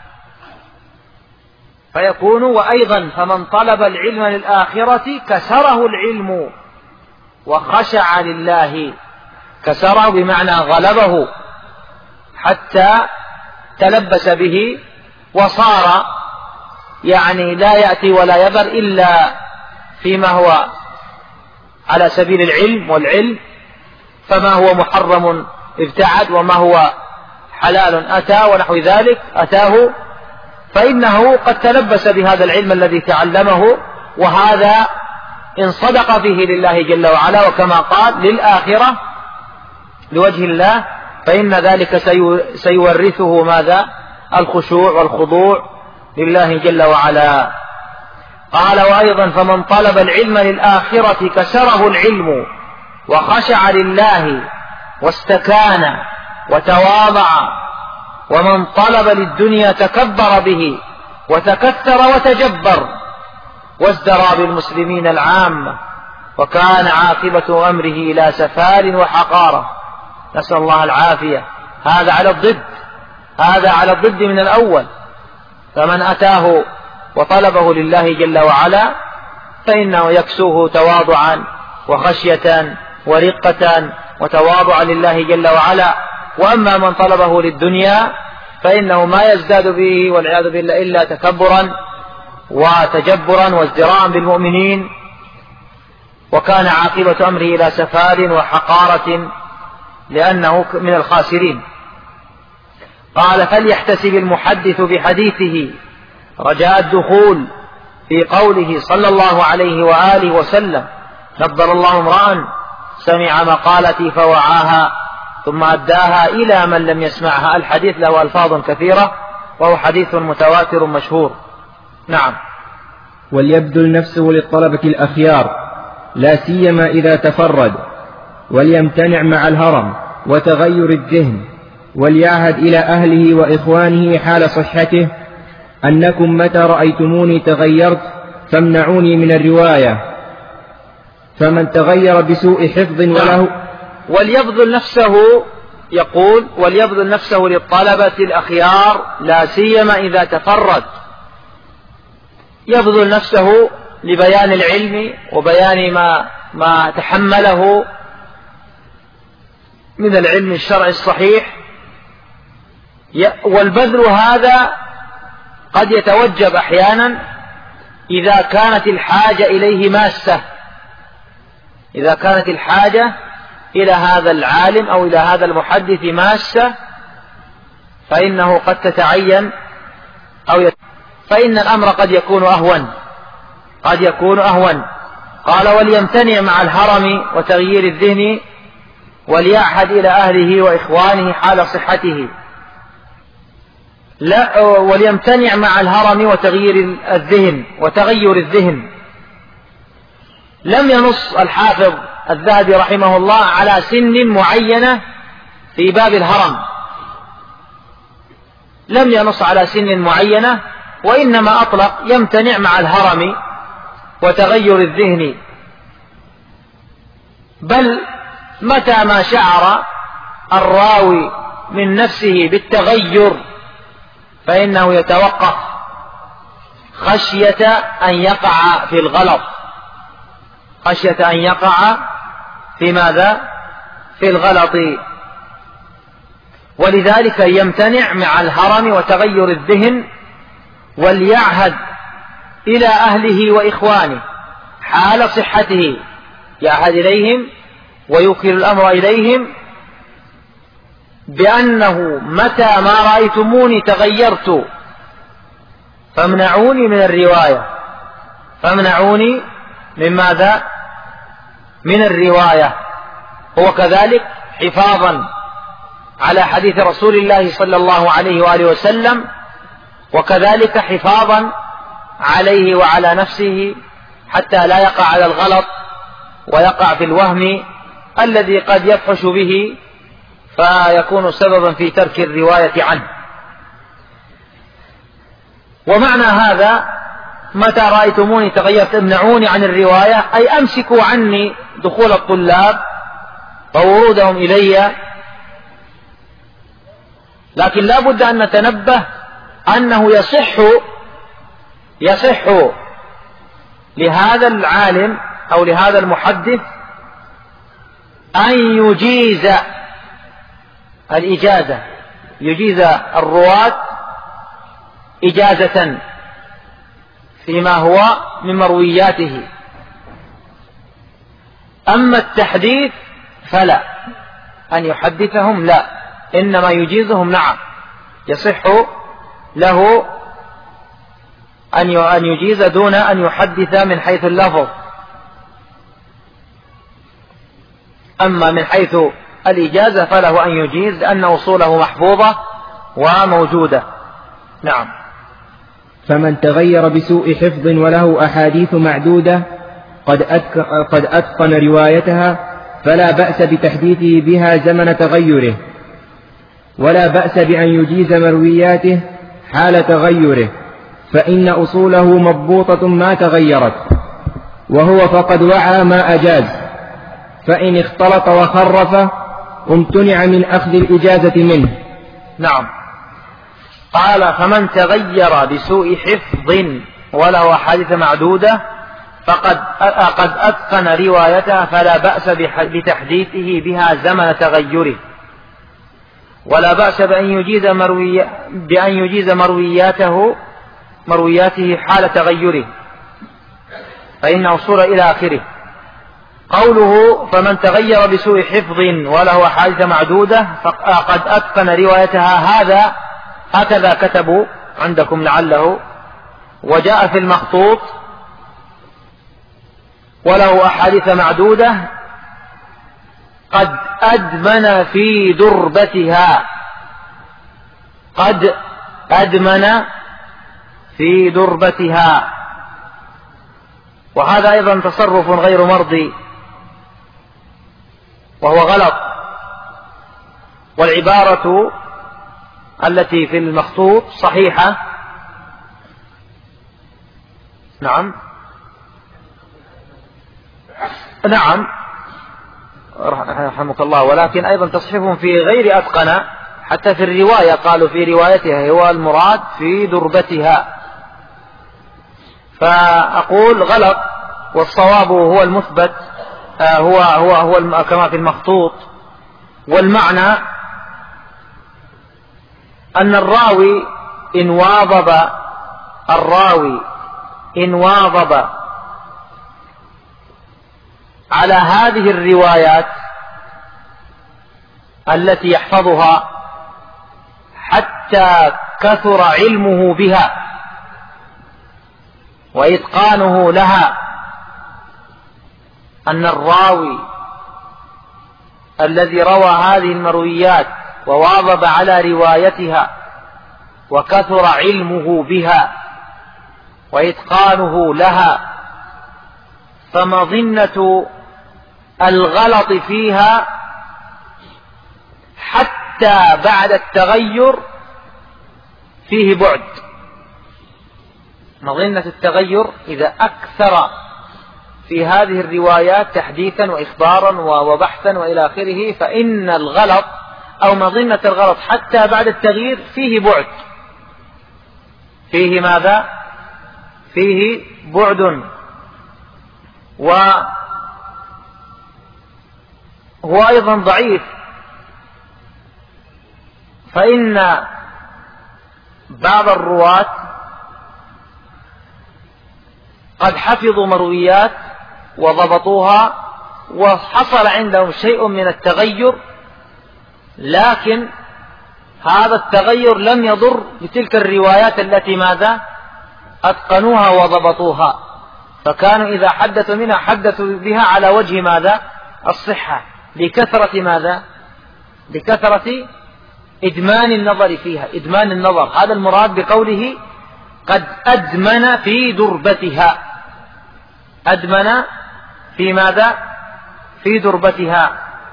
فيكون وأيضا فمن طلب العلم للآخرة كسره العلم وخشع لله. كسره بمعنى غلبه حتى تلبس به وصار يعني لا يأتي ولا يذر إلا فيما هو على سبيل العلم والعلم، فما هو محرم ابتعد وما هو حلال أتى ونحو ذلك أتاه، فإنه قد تلبس بهذا العلم الذي تعلمه، وهذا إن صدق فيه لله جل وعلا وكما قال للآخرة لوجه الله فإن ذلك سيورثه ماذا؟ الخشوع والخضوع لله جل وعلا. قال وأيضا فمن طلب العلم للآخرة كسره العلم وخشع لله واستكان وتواضع، ومن طلب للدنيا تكبر به وتكثر وتجبر وازدرى بالمسلمين العامة، وكان عاقبة أمره إلى سفال وحقارة. نسأل الله العافية. هذا على الضد، هذا على الضد من الأول. فمن أتاه وطلبه لله جل وعلا فإنه يكسوه تواضعا وخشية ورقة وتواضعا لله جل وعلا. وأما من طلبه للدنيا فإنه ما يزداد به والعياذ بالله إلا تكبرا وتجبرا وازدراء بالمؤمنين، وكان عاقبة أمره إلى سفال وحقارة لأنه من الخاسرين. قال فليحتسب المحدث بحديثه رجاء الدخول في قوله صلى الله عليه وآله وسلم نضر الله امرأ سمع مقالتي فوعاها ثم أداها إلى من لم يسمعها. الحديث له ألفاظ كثيرة وهو حديث متواتر مشهور. نعم. وليبذل نفسه للطلبة الأخيار لا سيما إذا تفرد، وليمتنع مع الهرم وتغير الذهن، وليعهد إلى أهله وإخوانه حال صحته أنكم متى رأيتموني تغيرت فامنعوني من الرواية، فمن تغير بسوء حفظ وله. وليبذل نفسه، يقول وليبذل نفسه للطلبة الأخيار لا سيما إذا تفرد، يبذل نفسه لبيان العلم وبيان ما, ما تحمله من العلم الشرعي الصحيح. والبذل هذا قد يتوجب أحيانا إذا كانت الحاجة إليه ماسة، إذا كانت الحاجة إلى هذا العالم أو إلى هذا المحدث ماسة فإنه قد تتعين أو يت... فإن الأمر قد يكون أهون، قد يكون أهون. قال وليمتنع مع الهرم وتغيير الذهن، وليعهد إلى أهله وإخوانه حال صحته. لا وليمتنع مع الهرم وتغيير الذهن وتغير الذهن. لم ينص الحافظ الذهبي رحمه الله على سن معينة في باب الهرم، لم ينص على سن معينة، وإنما أطلق يمتنع مع الهرم وتغير الذهن، بل متى ما شعر الراوي من نفسه بالتغير فإنه يتوقف خشية أن يقع في الغلط، خشية أن يقع في ماذا؟ في الغلط. ولذلك يمتنع مع الهرم وتغير الذهن، وليعهد إلى أهله وإخوانه حال صحته، يعهد إليهم ويوكل الأمر إليهم بأنه متى ما رأيتموني تغيرت فامنعوني من الرواية، فامنعوني من ماذا؟ من الرواية. هو كذلك حفاظا على حديث رسول الله صلى الله عليه وآله وسلم، وكذلك حفاظا عليه وعلى نفسه حتى لا يقع على الغلط ويقع في الوهم الذي قد يفحش به فيكون سببا في ترك الرواية عنه. ومعنى هذا متى رأيتموني تغيرت امنعوني عن الرواية، أي أمسكوا عني دخول الطلاب وورودهم إلي. لكن لا بد أن نتنبه أنه يصح يصح لهذا العالم أو لهذا المحدث أن يجيز الإجازة، يجيز الرواة إجازة فيما هو من مروياته. أما التحديث فلا، أن يحدثهم لا، إنما يجيزهم نعم، يصح له أن يجيز دون أن يحدث من حيث اللفظ. أما من حيث الإجازة فله أن يجيز لأن أصوله محفوظة وموجودة. نعم. فمن تغير بسوء حفظ وله أحاديث معدودة قد قد أتقن روايتها فلا بأس بتحديثه بها زمن تغيره، ولا بأس بأن يجيز مروياته حال تغيره، فإن أصوله مضبوطة ما تغيرت، وهو فقد وعى ما أجاز، فإن اختلط وخرف امتنع من أخذ الإجازة منه. نعم. قال فمن تغير بسوء حفظ وله أحاديث معدودة فقد قد أتقن روايتها فلا بأس بتحديثه بها زمن تغيره، ولا بأس بأن يجيز, مروي بأن يجيز مروياته مروياته حال تغيره، فإن أصول إلى آخره. قوله فمن تغير بسوء حفظ وله أحاديث معدودة فقد أتقن روايتها، هذا هكذا كتبوا عندكم لعله، وجاء في المخطوط وله أحاديث معدودة قد أدمن في دربتها، قد أدمن في دربتها، وهذا أيضا تصرف غير مرضي وهو غلط. والعبارة التي في المخطوط صحيحة. نعم نعم رحمك الله، ولكن أيضا تصحيفهم في غير أتقن، حتى في الرواية قالوا في روايتها هو المراد في دربتها، فأقول غلط، والصواب هو المثبت، هو هو هو كما في المخطوط. والمعنى أن الراوي إن واظب الراوي إن واظب على هذه الروايات التي يحفظها حتى كثر علمه بها وإتقانه لها، أن الراوي الذي روى هذه المرويات وواظب على روايتها وكثر علمه بها وإتقانه لها، فمظنة الغلط فيها حتى بعد التغير فيه بعد. مظنة التغير إذا أكثر في هذه الروايات تحديثا وإخبارا وبحثا وإلى آخره، فإن الغلط أو مظنة الغلط حتى بعد التغيير فيه بعد، فيه ماذا؟ فيه بعد. وهو أيضا ضعيف، فإن بعض الرواة قد حفظوا مرويات وضبطوها وحصل عندهم شيء من التغير، لكن هذا التغير لم يضر بتلك الروايات التي ماذا أتقنوها وضبطوها، فكانوا إذا حدثوا منها حدثوا بها على وجه ماذا الصحة، لكثرة ماذا لكثرة إدمان النظر فيها، إدمان النظر. هذا المراد بقوله قد أدمن في دربتها، أدمن في ماذا في دربتها.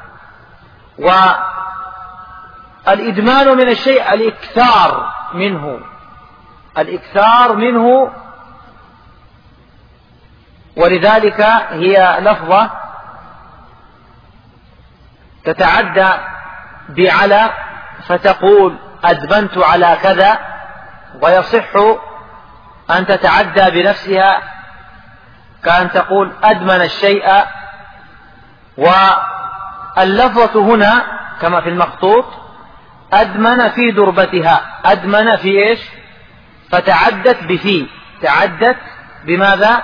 والإدمان من الشيء الإكثار منه، الإكثار منه، ولذلك هي لفظة تتعدى بعلى، فتقول أدمنت على كذا، ويصح أن تتعدى بنفسها كأن تقول أدمن الشيء. واللفظة هنا كما في المخطوط أدمن في دربتها، أدمن في إيش؟ فتعدت بفي، تعدت بماذا؟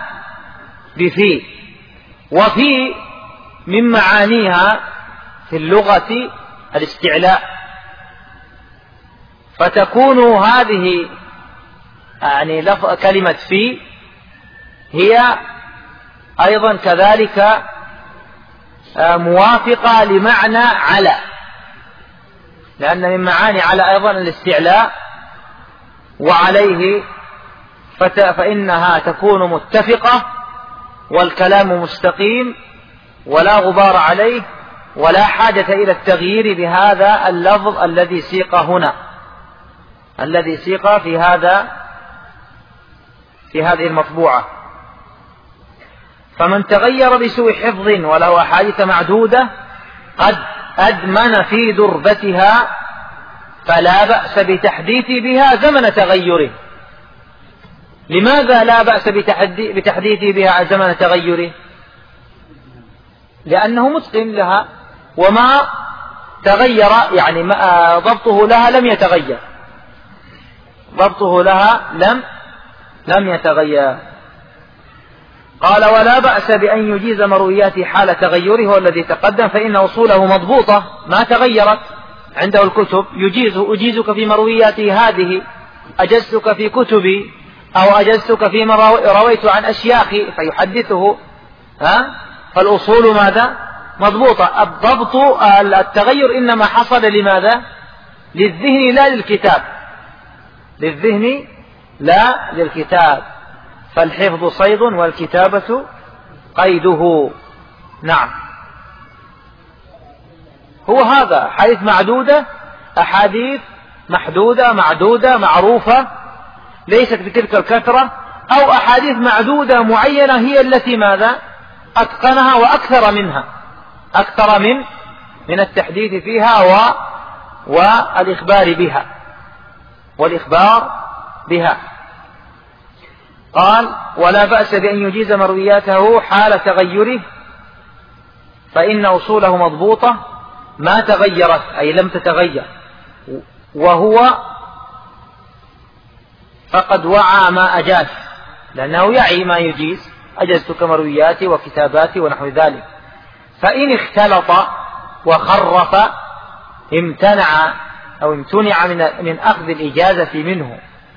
بفي. وفي من معانيها في اللغة الاستعلاء، فتكون هذه يعني كلمة في هي أيضا كذلك موافقة لمعنى على، لأن من معاني على أيضا الاستعلاء، وعليه فإنها تكون متفقة والكلام مستقيم ولا غبار عليه ولا حاجة إلى التغيير بهذا اللفظ الذي سيق هنا، الذي سيق في هذا في هذه المطبوعة. فمن تغير بسوء حفظ وله أحاديث معدودة قد أدمن في دربتها فلا بأس بتحديث بها زمن تغيره. لماذا لا بأس بتحديث بها زمن تغيره؟ لأنه متقن لها، وما تغير يعني ضبطه لها لم يتغير، ضبطه لها لم لم يتغير. قال ولا بأس بأن يجيز مروياته حال تغيره، هو الذي تقدم، فإن أصوله مضبوطة ما تغيرت عنده الكتب. يجيز أجيزك في مروياتي هذه، أجزتك في كتبي، أو أجزتك فيما رويت عن أشياخي، فيحدثه. ها؟ فالأصول ماذا؟ مضبوطة. الضبط التغير إنما حصل لماذا؟ للذهن لا للكتاب، للذهن لا للكتاب. فالحفظ صيد والكتابة قيده. نعم، هو هذا حديث معدودة، أحاديث محدودة معدودة معروفة ليست بتلك الكثرة، أو أحاديث معدودة معينة هي التي ماذا؟ أتقنها وأكثر منها، أكثر من من التحديث فيها و والإخبار بها والإخبار بها. قال ولا بأس بأن يجيز مروياته حال تغيره، فإن أصوله مضبوطة ما تغيرت، أي لم تتغير، وهو فقد وعى ما أجاز، لأنه يعي ما يجيز. أجزتك مروياتي وكتاباتي ونحو ذلك. فإن اختلط وخرف امتنع أو امتنع من, من أخذ الإجازة منه.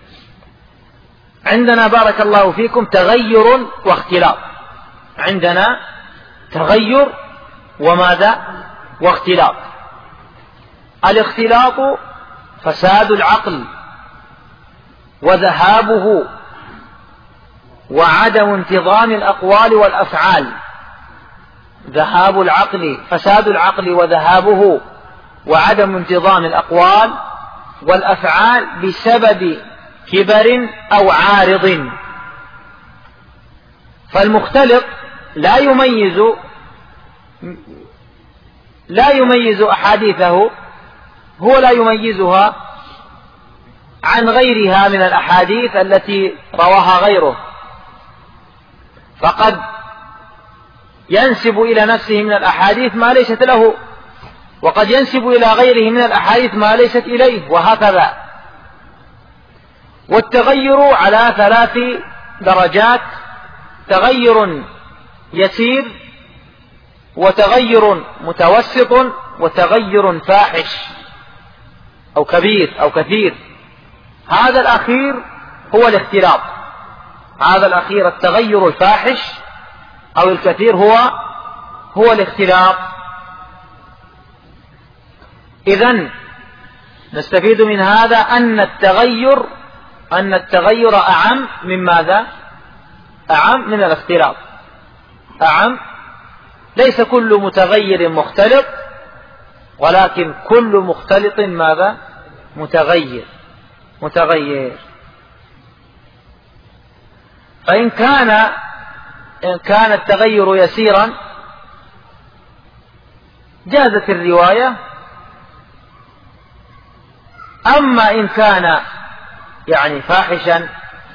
عندنا بارك الله فيكم تغير واختلاط، عندنا تغير وماذا؟ واختلاط. الاختلاط فساد العقل وذهابه وعدم انتظام الأقوال والأفعال. ذهاب العقل، فساد العقل وذهابه وعدم انتظام الأقوال والأفعال بسبب كبر أو عارض. فالمختلط لا يميز لا يميز أحاديثه، هو لا يميزها عن غيرها من الأحاديث التي رواها غيره، فقد ينسب إلى نفسه من الأحاديث ما ليست له، وقد ينسب إلى غيره من الأحاديث ما ليست إليه، وهكذا. والتغير على ثلاث درجات: تغير يسير، وتغير متوسط، وتغير فاحش أو كبير أو كثير. هذا الأخير هو الاختلاط، هذا الأخير التغير الفاحش أو الكثير هو هو الاختلاط. إذن نستفيد من هذا أن التغير أن التغير أعم من ماذا؟ أعم من الاختلاط، أعم. ليس كل متغير مختلط، ولكن كل مختلط ماذا؟ متغير متغير. فإن كان إن كان التغير يسيرا جازت الرواية، أما إن كان يعني فاحشا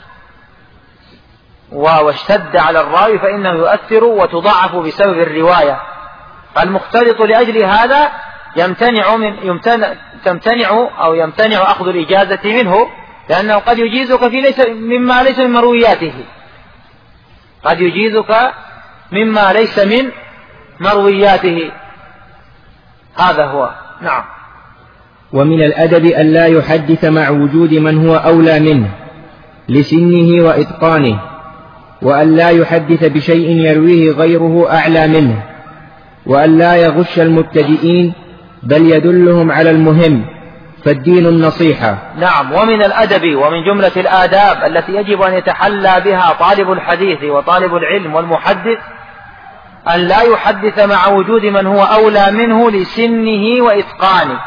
واشتد على الراوي فإنه يؤثر وتضاعف بسبب الرواية. فالمختلط لأجل هذا يمتنع من يمتنع تمتنع أو يمتنع أخذ الإجازة منه، لأنه قد يجيزك في ليس مما ليس من مروياته، قد يجيزك مما ليس من مروياته. هذا هو نعم. ومن الأدب أن لا يحدث مع وجود من هو أولى منه لسنه وإتقانه، وأن لا يحدث بشيء يرويه غيره أعلى منه، وأن لا يغش المبتدئين بل يدلهم على المهم، فالدين النصيحة. نعم. ومن الأدب ومن جملة الآداب التي يجب أن يتحلى بها طالب الحديث وطالب العلم والمحدث أن لا يحدث مع وجود من هو أولى منه لسنه وإتقانه.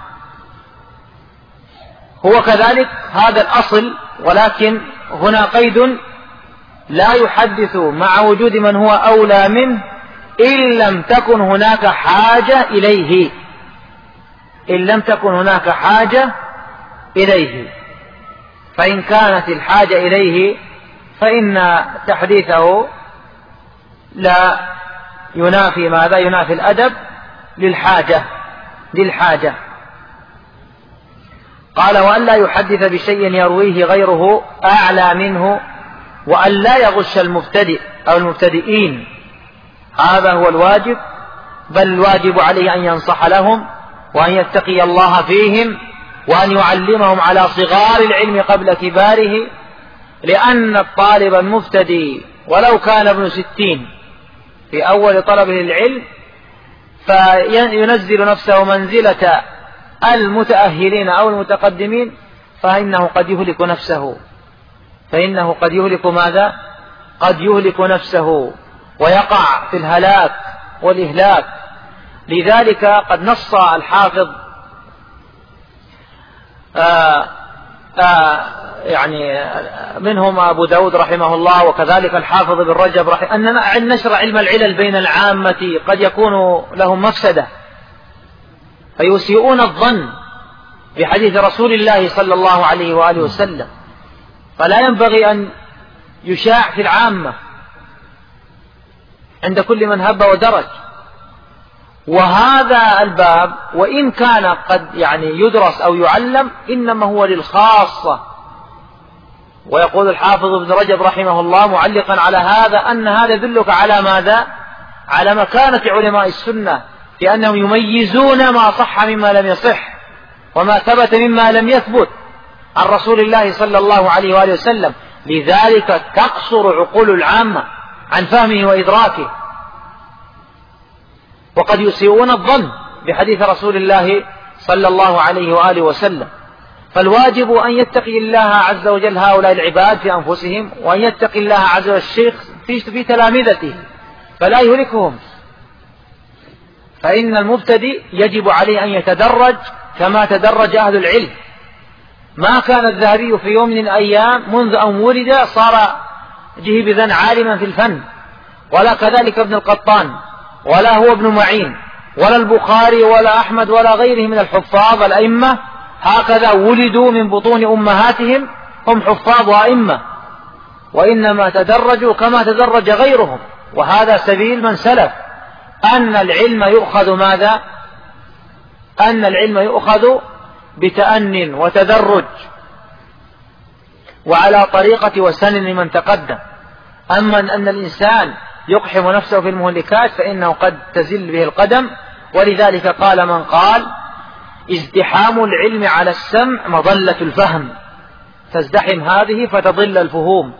هو كذلك هذا الأصل، ولكن هنا قيد: لا يحدث مع وجود من هو أولى منه إن لم تكن هناك حاجة إليه، إن لم تكن هناك حاجة إليه. فإن كانت الحاجة إليه فإن تحديثه لا ينافي ماذا؟ ينافي الأدب للحاجة للحاجة قال: وأن لا يحدث بشيء يرويه غيره أعلى منه، وأن لا يغش المبتدئ أو المبتدئين. هذا هو الواجب، بل الواجب عليه أن ينصح لهم، وأن يتقي الله فيهم، وأن يعلمهم على صغار العلم قبل كباره، لأن الطالب المبتدئ ولو كان ابن ستين في أول طلبه العلم فينزل نفسه منزلة المتأهلين أو المتقدمين، فإنه قد يهلك نفسه فإنه قد يهلك ماذا؟ قد يهلك نفسه ويقع في الهلاك والإهلاك. لذلك قد نص الحافظ آآ آآ يعني منهم أبو داود رحمه الله، وكذلك الحافظ بن رجب رحمه الله، أن نشر علم العلل بين العامة قد يكون لهم مفسدة، فيسيئون الظن بحديث رسول الله صلى الله عليه وآله وسلم، فلا ينبغي أن يشاع في العامة عند كل من هب ودرج. وهذا الباب وإن كان قد يعني يدرس أو يعلم إنما هو للخاصة. ويقول الحافظ ابن رجب رحمه الله معلقا على هذا أن هذا يدلك على ماذا؟ على مكانة علماء السنة، لأنهم يميزون ما صح مما لم يصح، وما ثبت مما لم يثبت عن رسول الله صلى الله عليه وآله وسلم. لذلك تقصر عقول العامة عن فهمه وإدراكه، وقد يسيئون الظن بحديث رسول الله صلى الله عليه وآله وسلم. فالواجب أن يتقي الله عز وجل هؤلاء العباد في أنفسهم، وأن يتقي الله عز وجل الشيخ في تلامذته فلا يهلكهم. فإن المبتدئ يجب عليه أن يتدرج كما تدرج أهل العلم. ما كان الذهبي في يوم من الأيام منذ أن ولد صار جهبذا عالما في الفن، ولا كذلك ابن القطان، ولا هو ابن معين، ولا البخاري، ولا أحمد، ولا غيره من الحفاظ الأئمة، هكذا ولدوا من بطون أمهاتهم هم حفاظ وأئمة، وإنما تدرجوا كما تدرج غيرهم. وهذا سبيل من سلف، أن العلم يؤخذ ماذا؟ أن العلم يؤخذ بتأن وتدرج وعلى طريقة وسن من تقدم. أما أن الإنسان يقحم نفسه في المهلكات فإنه قد تزل به القدم. ولذلك قال من قال: ازدحام العلم على السمع مضلة الفهم، تزدحم هذه فتضل الفهوم،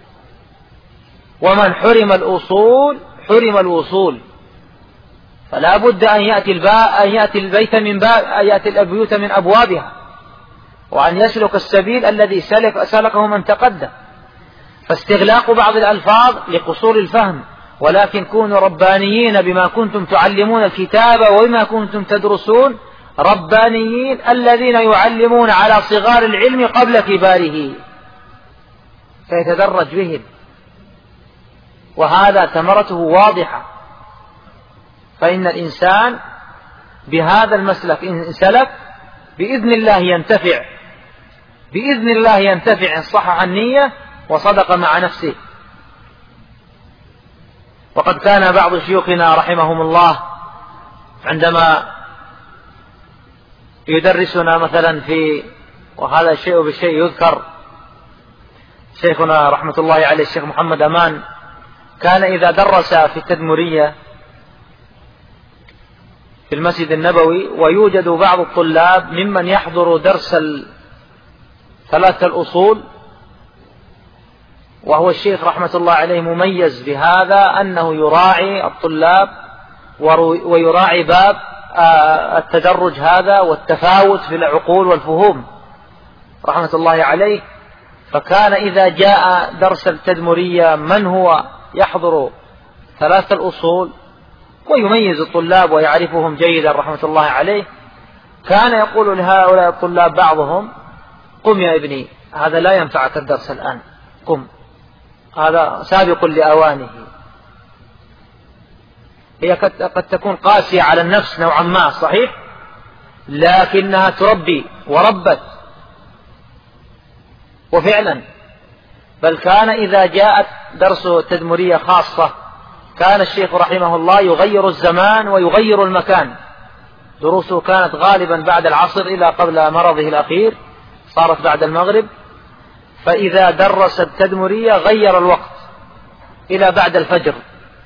ومن حرم الأصول حرم الوصول. فلا بد أن يأتي الباء أن يأتي البيت من باب أن يأتي البيوت من أبوابها، وأن يسلك السبيل الذي سلك سلكه من تقدم. فاستغلاق بعض الألفاظ لقصور الفهم، ولكن كونوا ربانيين بما كنتم تعلمون الكتاب وبما كنتم تدرسون، ربانيين الذين يعلمون على صغار العلم قبل كباره فيتدرج بهم، وهذا ثمرته واضحة. فإن الإنسان بهذا المسلك إن سلك بإذن الله ينتفع، بإذن الله ينتفع إن صحح النية وصدق مع نفسه. وقد كان بعض شيوخنا رحمهم الله عندما يدرسنا مثلا في، وهذا الشيء بالشيء يذكر، شيخنا رحمة الله عليه الشيخ محمد أمان كان إذا درس في التدمرية في المسجد النبوي، ويوجد بعض الطلاب ممن يحضر درس ثلاثة الأصول، وهو الشيخ رحمة الله عليه مميز بهذا أنه يراعي الطلاب ويراعي باب التدرج هذا والتفاوت في العقول والفهوم رحمة الله عليه. فكان إذا جاء درس التدمرية من هو يحضر ثلاثة الأصول ويميز الطلاب ويعرفهم جيدا رحمة الله عليه، كان يقول لهؤلاء الطلاب بعضهم: قم يا ابني، هذا لا ينفعك الدرس الآن، قم، هذا سابق لأوانه. هي قد تكون قاسية على النفس نوعا ما، صحيح، لكنها تربي وربت. وفعلا بل كان إذا جاءت درس تدمرية خاصة كان الشيخ رحمه الله يغير الزمان ويغير المكان. دروسه كانت غالبا بعد العصر إلى قبل مرضه الأخير، صارت بعد المغرب، فإذا درس التدمرية غير الوقت إلى بعد الفجر،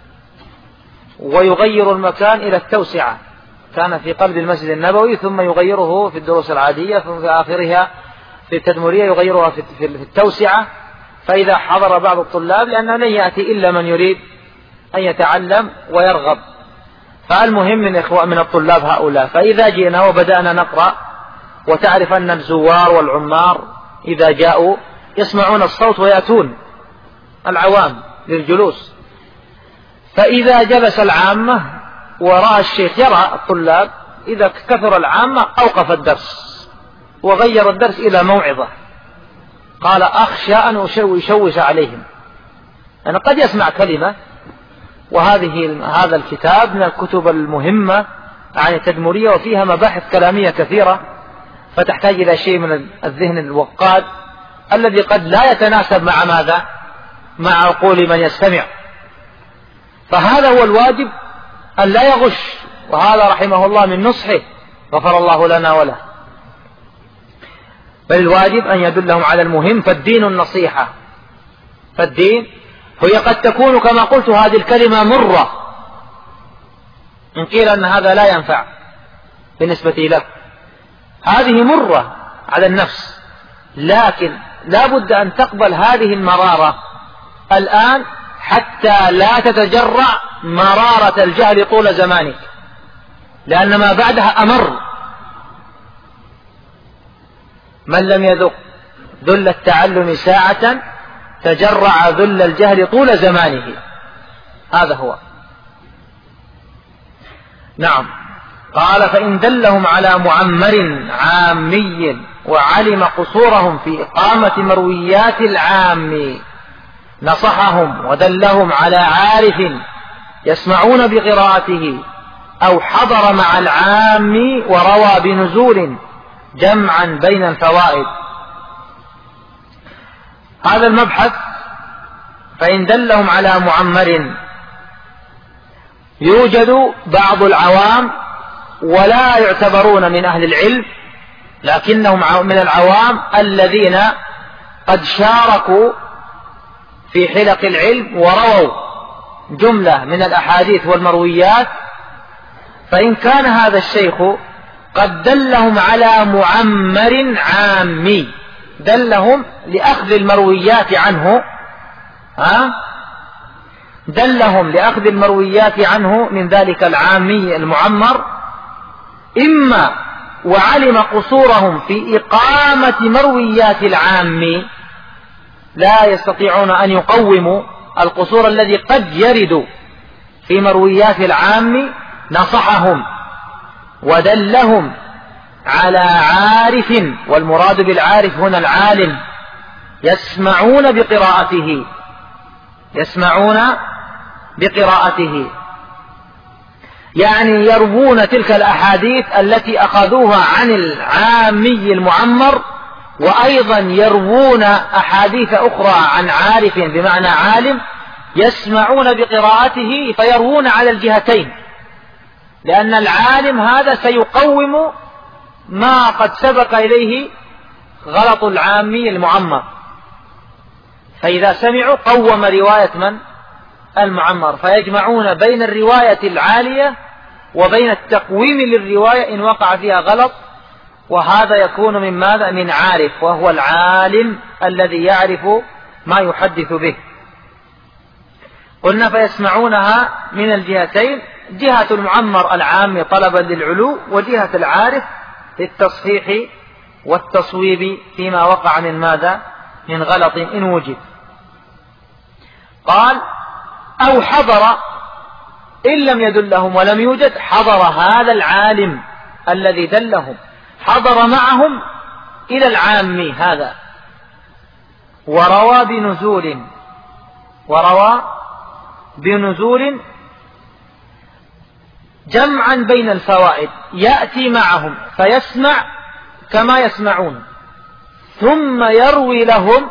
ويغير المكان إلى التوسعة. كان في قلب المسجد النبوي ثم يغيره في الدروس العادية، ثم في آخرها في التدمرية يغيرها في التوسعة. فإذا حضر بعض الطلاب، لأنه لن يأتي إلا من يريد أن يتعلم ويرغب، فالمهم من إخوة من الطلاب هؤلاء. فإذا جئنا وبدأنا نقرأ، وتعرف أن الزوار والعمار إذا جاءوا يسمعون الصوت ويأتون العوام للجلوس، فإذا جلس العامة ورأى الشيخ يرى الطلاب، إذا كثر العامة أوقف الدرس وغير الدرس إلى موعظة. قال: أخشى أن يشوش عليهم. أنا قد يسمع كلمة، وهذه هذا الكتاب من الكتب المهمة عن التدمرية، وفيها مباحث كلامية كثيرة، فتحتاج إلى شيء من الذهن الوقاد الذي قد لا يتناسب مع ماذا؟ مع عقول من يستمع. فهذا هو الواجب، أن لا يغش، وهذا رحمه الله من نصحه، غفر الله لنا وله. بل الواجب أن يدلهم على المهم، فالدين النصيحة. فالدين هي قد تكون كما قلت هذه الكلمة مرة، إن قيل أن هذا لا ينفع بالنسبة لك، هذه مرة على النفس، لكن لا بد أن تقبل هذه المرارة الآن حتى لا تتجرع مرارة الجهل طول زمانك، لأن ما بعدها أمر. من لم يذق ذل التعلم ساعة تجرع ذل الجهل طول زمانه. هذا هو. نعم. قال: فإن دلهم على معمر عامي وعلم قصورهم في إقامة مرويات العام نصحهم ودلهم على عارف يسمعون بقراءته، أو حضر مع العام وروى بنزول جمعا بين الفوائد. هذا المبحث فإن دلهم على معمر، يوجد بعض العوام ولا يعتبرون من أهل العلم، لكنهم من العوام الذين قد شاركوا في حلق العلم ورووا جملة من الأحاديث والمرويات. فإن كان هذا الشيخ قد دلهم على معمر عامي، دلهم لأخذ المرويات عنه، ها؟ دلهم لأخذ المرويات عنه من ذلك العامي المعمر، إما وعلم قصورهم في إقامة مرويات العام، لا يستطيعون أن يقوموا القصور الذي قد يرد في مرويات العام، نصحهم ودلهم على عارف، والمراد بالعارف هنا العالم، يسمعون بقراءته يسمعون بقراءته يعني يروون تلك الأحاديث التي أخذوها عن العامي المعمر، وأيضا يروون أحاديث أخرى عن عارف بمعنى عالم، يسمعون بقراءته فيروون على الجهتين، لأن العالم هذا سيقوم ما قد سبق إليه غلط العامي المعمر، فإذا سمعوا قوم رواية من؟ المعمر، فيجمعون بين الرواية العالية وبين التقويم للرواية إن وقع فيها غلط، وهذا يكون من ماذا؟ من عارف، وهو العالم الذي يعرف ما يحدث به. قلنا فيسمعونها من الجهتين، جهة المعمر العام طلبا للعلو، وجهة العارف للتصحيح والتصويب فيما وقع من ماذا؟ من غلط إن وجد. قال أو حضر إن لم يدلهم ولم يوجد، حضر هذا العالم الذي دلهم، حضر معهم إلى العام هذا، وروى بنزول وروى بنزول جمعا بين الفوائد، يأتي معهم فيسمع كما يسمعون، ثم يروي لهم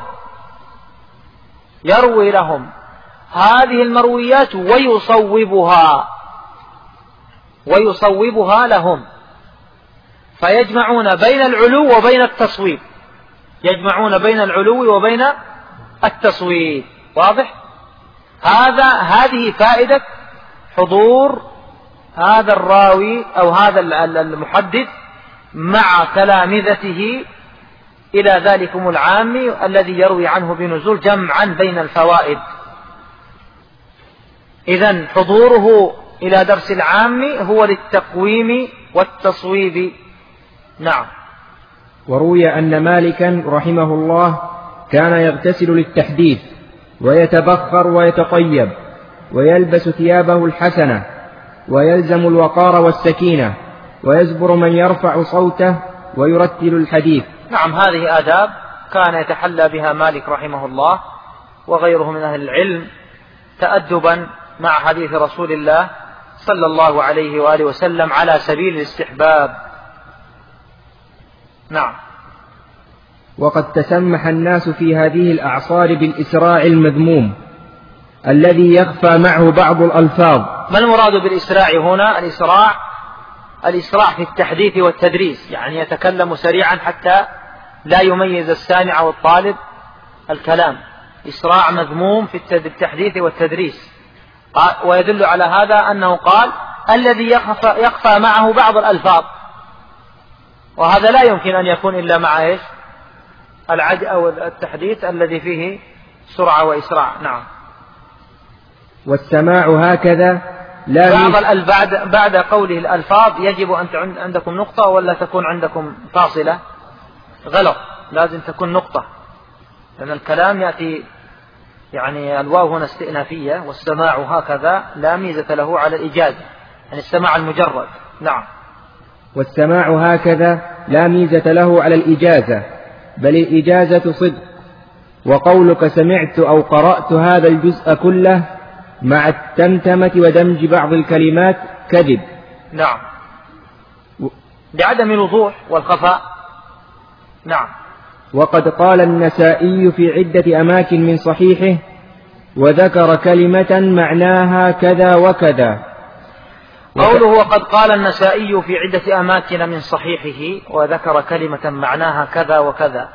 يروي لهم هذه المرويات ويصوبها ويصوبها لهم، فيجمعون بين العلو وبين التصويب، يجمعون بين العلو وبين التصويب. واضح؟ هذا هذه فائدة حضور هذا الراوي أو هذا المحدث مع تلامذته إلى ذلكم العام الذي يروي عنه بنزول، جمعا بين الفوائد. إذن حضوره إلى درس العام هو للتقويم والتصويب. نعم. وروي أن مالكا رحمه الله كان يغتسل للتحديث ويتبخر ويتطيب ويلبس ثيابه الحسنة ويلزم الوقار والسكينة ويزبر من يرفع صوته ويرتل الحديث. نعم، هذه آداب كان يتحلى بها مالك رحمه الله وغيره من أهل العلم تأدبا مع حديث رسول الله صلى الله عليه وآله وسلم على سبيل الاستحباب. نعم. وقد تسمح الناس في هذه الأعصار بالإسراع المذموم الذي يخفى معه بعض الألفاظ. ما المراد بالإسراع هنا؟ الإسراع الإسراع في التحديث والتدريس، يعني يتكلم سريعا حتى لا يميز السامع والطالب الكلام، إسراع مذموم في التحديث والتدريس. ويدل على هذا أنه قال الذي يخفى, يخفى معه بعض الألفاظ، وهذا لا يمكن أن يكون إلا مع إيش؟ العد أو التحديث الذي فيه سرعة وإسراع. نعم. والسماع هكذا لا بعض بعد بعد قوله الألفاظ يجب أن عندكم نقطة ولا تكون عندكم فاصلة؟ غلط، لازم تكون نقطة، لأن الكلام يأتي يعني الواو هنا استئنافية، والسماع هكذا لا ميزة له على الإجازة، يعني السماع المجرد. نعم. والسماع هكذا لا ميزة له على الإجازة، بل الإجازة صدق. وقولك سمعت أو قرأت هذا الجزء كله مع التمتمة ودمج بعض الكلمات كذب. نعم، بعدم الوضوح والخفاء. نعم. وقد قال النسائي في عدة أماكن من صحيحه وذكر كلمة معناها كذا وكذا. قوله وقد قال النسائي في عدة أماكن من صحيحه وذكر كلمة معناها كذا وكذا،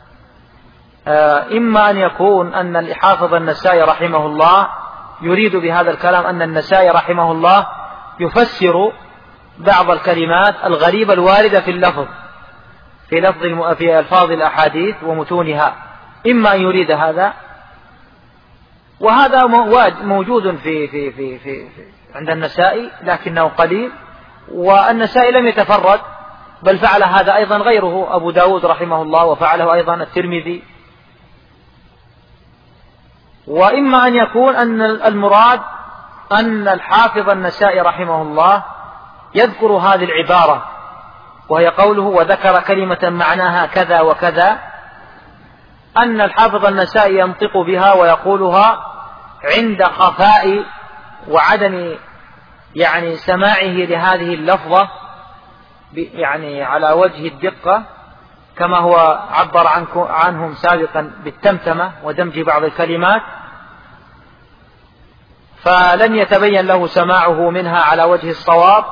إما أن يكون أن الحافظ النسائي رحمه الله يريد بهذا الكلام أن النسائي رحمه الله يفسر بعض الكلمات الغريبة الواردة في اللفظ في لفظ في ألفاظ الأحاديث ومتونها، إما أن يريد هذا، وهذا موجود في في في في عند النسائي لكنه قليل، والنسائي لم يتفرد بل فعل هذا أيضا غيره، أبو داود رحمه الله، وفعله أيضا الترمذي. وإما أن يكون أن المراد أن الحافظ النسائي رحمه الله يذكر هذه العبارة وهي قوله وذكر كلمة معناها كذا وكذا، أن الحافظ النسائي ينطق بها ويقولها عند خفاء وعدم يعني سماعه لهذه اللفظة يعني على وجه الدقة، كما هو عبر عنهم سابقا بالتمتمة ودمج بعض الكلمات، فلن يتبين له سماعه منها على وجه الصواب.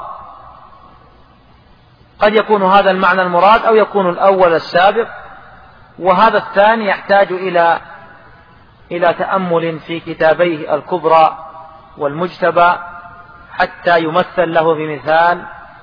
قد يكون هذا المعنى المراد أو يكون الأول السابق، وهذا الثاني يحتاج إلى إلى تأمل في كتابيه الكبرى والمجتبى، حتى يمثل له بمثال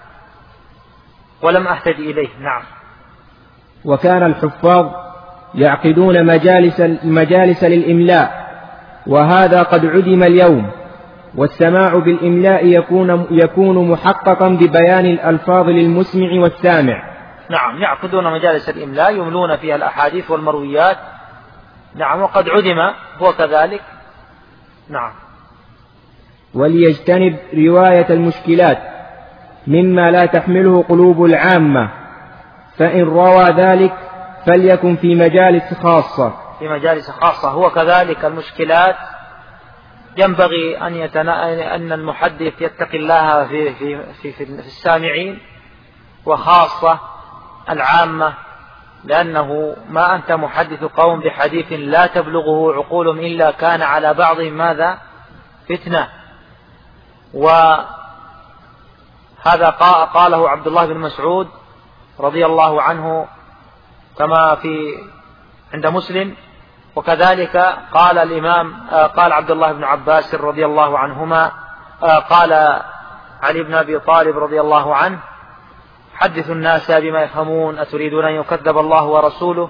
ولم أهتد إليه. نعم. وكان الحفاظ يعقدون مجالس, مجالس للإملاء، وهذا قد عدم اليوم، والسماع بالإملاء يكون, يكون محققا ببيان الألفاظ للمسمع والسامع. نعم، يعقدون مجالس الإملاء يملون فيها الأحاديث والمرويات. نعم، وقد عدم هو كذلك. نعم. وليجتنب رواية المشكلات مما لا تحمله قلوب العامة، فإن روى ذلك فليكن في مجالس خاصة. في مجالس خاصة هو كذلك. المشكلات ينبغي أن, يتنا... أن المحدث يتقي الله في, في, في, في السامعين، وخاصة العامة، لأنه ما أنت محدث قوم بحديث لا تبلغه عقولهم إلا كان على بعضهم ماذا؟ فتنة. وهذا قاله عبد الله بن مسعود رضي الله عنه كما في عند مسلم، وكذلك قال الإمام قال عبد الله بن عباس رضي الله عنهما، قال علي بن أبي طالب رضي الله عنه: حدثوا الناس بما يفهمون أتريدون أن يكذب الله ورسوله.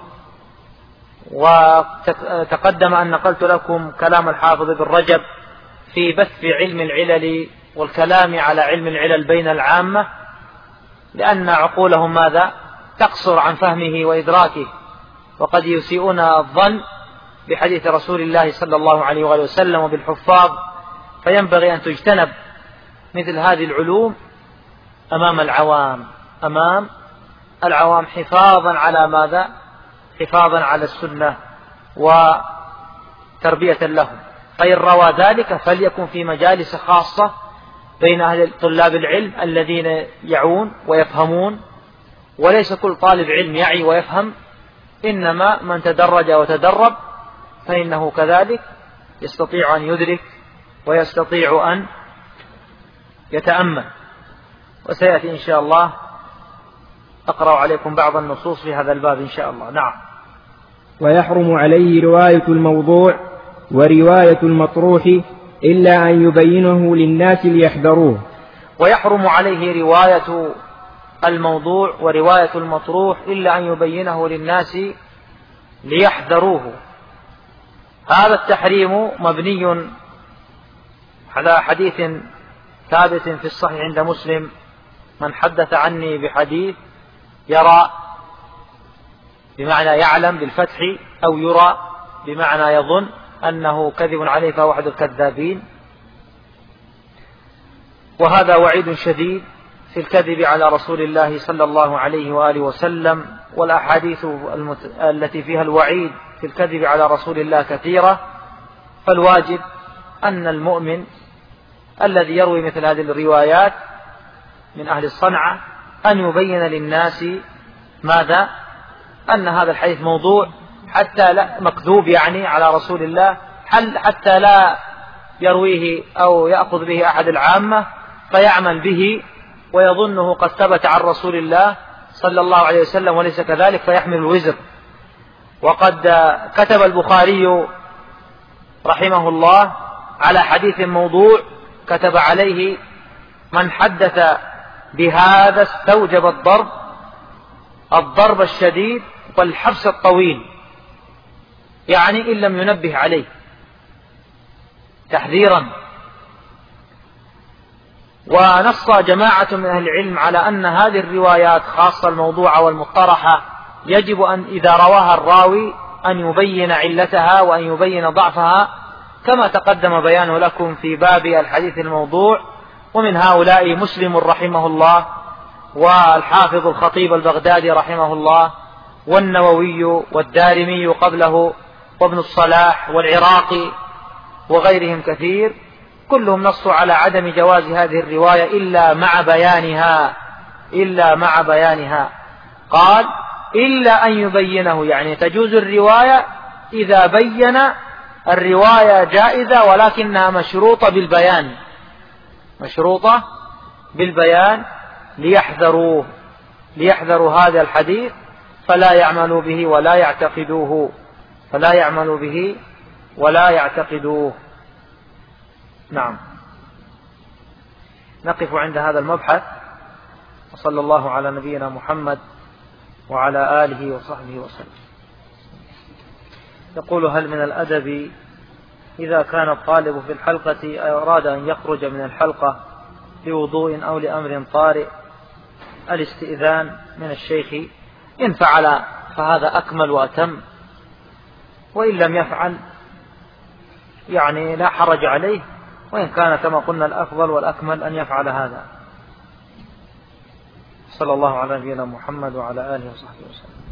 وتقدم أن نقلت لكم كلام الحافظ ابن رجب في بث علم العلل والكلام على علم العلل بين العامة، لأن عقولهم ماذا؟ تقصر عن فهمه وإدراكه، وقد يسيئون الظن بحديث رسول الله صلى الله عليه وآله وسلم وبالحفاظ، فينبغي أن تجتنب مثل هذه العلوم أمام العوام أمام العوام حفاظا على ماذا؟ حفاظا على السنة وتربية لهم. فإن روى ذلك فليكن في مجالس خاصة بين أهل طلاب العلم الذين يعون ويفهمون، وليس كل طالب علم يعي ويفهم، إنما من تدرج وتدرب فإنه كذلك يستطيع أن يدرك ويستطيع أن يتأمل. وسيأتي إن شاء الله أقرأ عليكم بعض النصوص في هذا الباب إن شاء الله. نعم. ويحرم عليه رواية الموضوع ورواية المطروح إلا أن يبينه للناس ليحذروه. ويحرم عليه رواية الموضوع ورواية المطروح إلا أن يبينه للناس ليحذروه. هذا التحريم مبني على حديث ثابت في الصحيح عند مسلم: من حدث عني بحديث يرى بمعنى يعلم بالفتح، أو يرى بمعنى يظن أنه كذب عليه فهو أحد الكذابين. وهذا وعيد شديد في الكذب على رسول الله صلى الله عليه وآله وسلم، والأحاديث المت... التي فيها الوعيد في الكذب على رسول الله كثيرة. فالواجب أن المؤمن الذي يروي مثل هذه الروايات من أهل الصنعة أن يبين للناس ماذا؟ أن هذا الحديث موضوع، حتى لا مكذوب يعني على رسول الله، حتى لا يرويه أو يأخذ به أحد العامة فيعمل به ويظنه قد ثبت عن رسول الله صلى الله عليه وسلم وليس كذلك فيحمل الوزر. وقد كتب البخاري رحمه الله على حديث موضوع، كتب عليه: من حدث بهذا استوجب الضرب الضرب الشديد والحبس الطويل، يعني إن لم ينبه عليه تحذيرا. ونص جماعة من أهل العلم على أن هذه الروايات خاصة الموضوعة والمطرحة يجب أن إذا رواها الراوي أن يبين علتها وأن يبين ضعفها، كما تقدم بيانه لكم في باب الحديث الموضوع. ومن هؤلاء مسلم رحمه الله، والحافظ الخطيب البغدادي رحمه الله، والنووي والدارمي قبله، وابن الصلاح والعراقي وغيرهم كثير، كلهم نصوا على عدم جواز هذه الرواية إلا مع بيانها إلا مع بيانها قال: إلا أن يبينه، يعني تجوز الرواية إذا بين الرواية جائزة، ولكنها مشروطة بالبيان مشروطة بالبيان ليحذروه ليحذروا هذا الحديث فلا يعملوا به ولا يعتقدوه فلا يعملوا به ولا يعتقدوه. نعم. نقف عند هذا المبحث، وصلى الله على نبينا محمد وعلى آله وصحبه وسلم. يقول: هل من الأدب إذا كان الطالب في الحلقة أراد أن يخرج من الحلقة لوضوء أو لأمر طارئ الاستئذان من الشيخ؟ إن فعل فهذا أكمل وأتم، وإن لم يفعل يعني لا حرج عليه، وإن كان كما قلنا الأفضل والأكمل أن يفعل هذا. صلى الله على نبينا محمد وعلى آله وصحبه وسلم.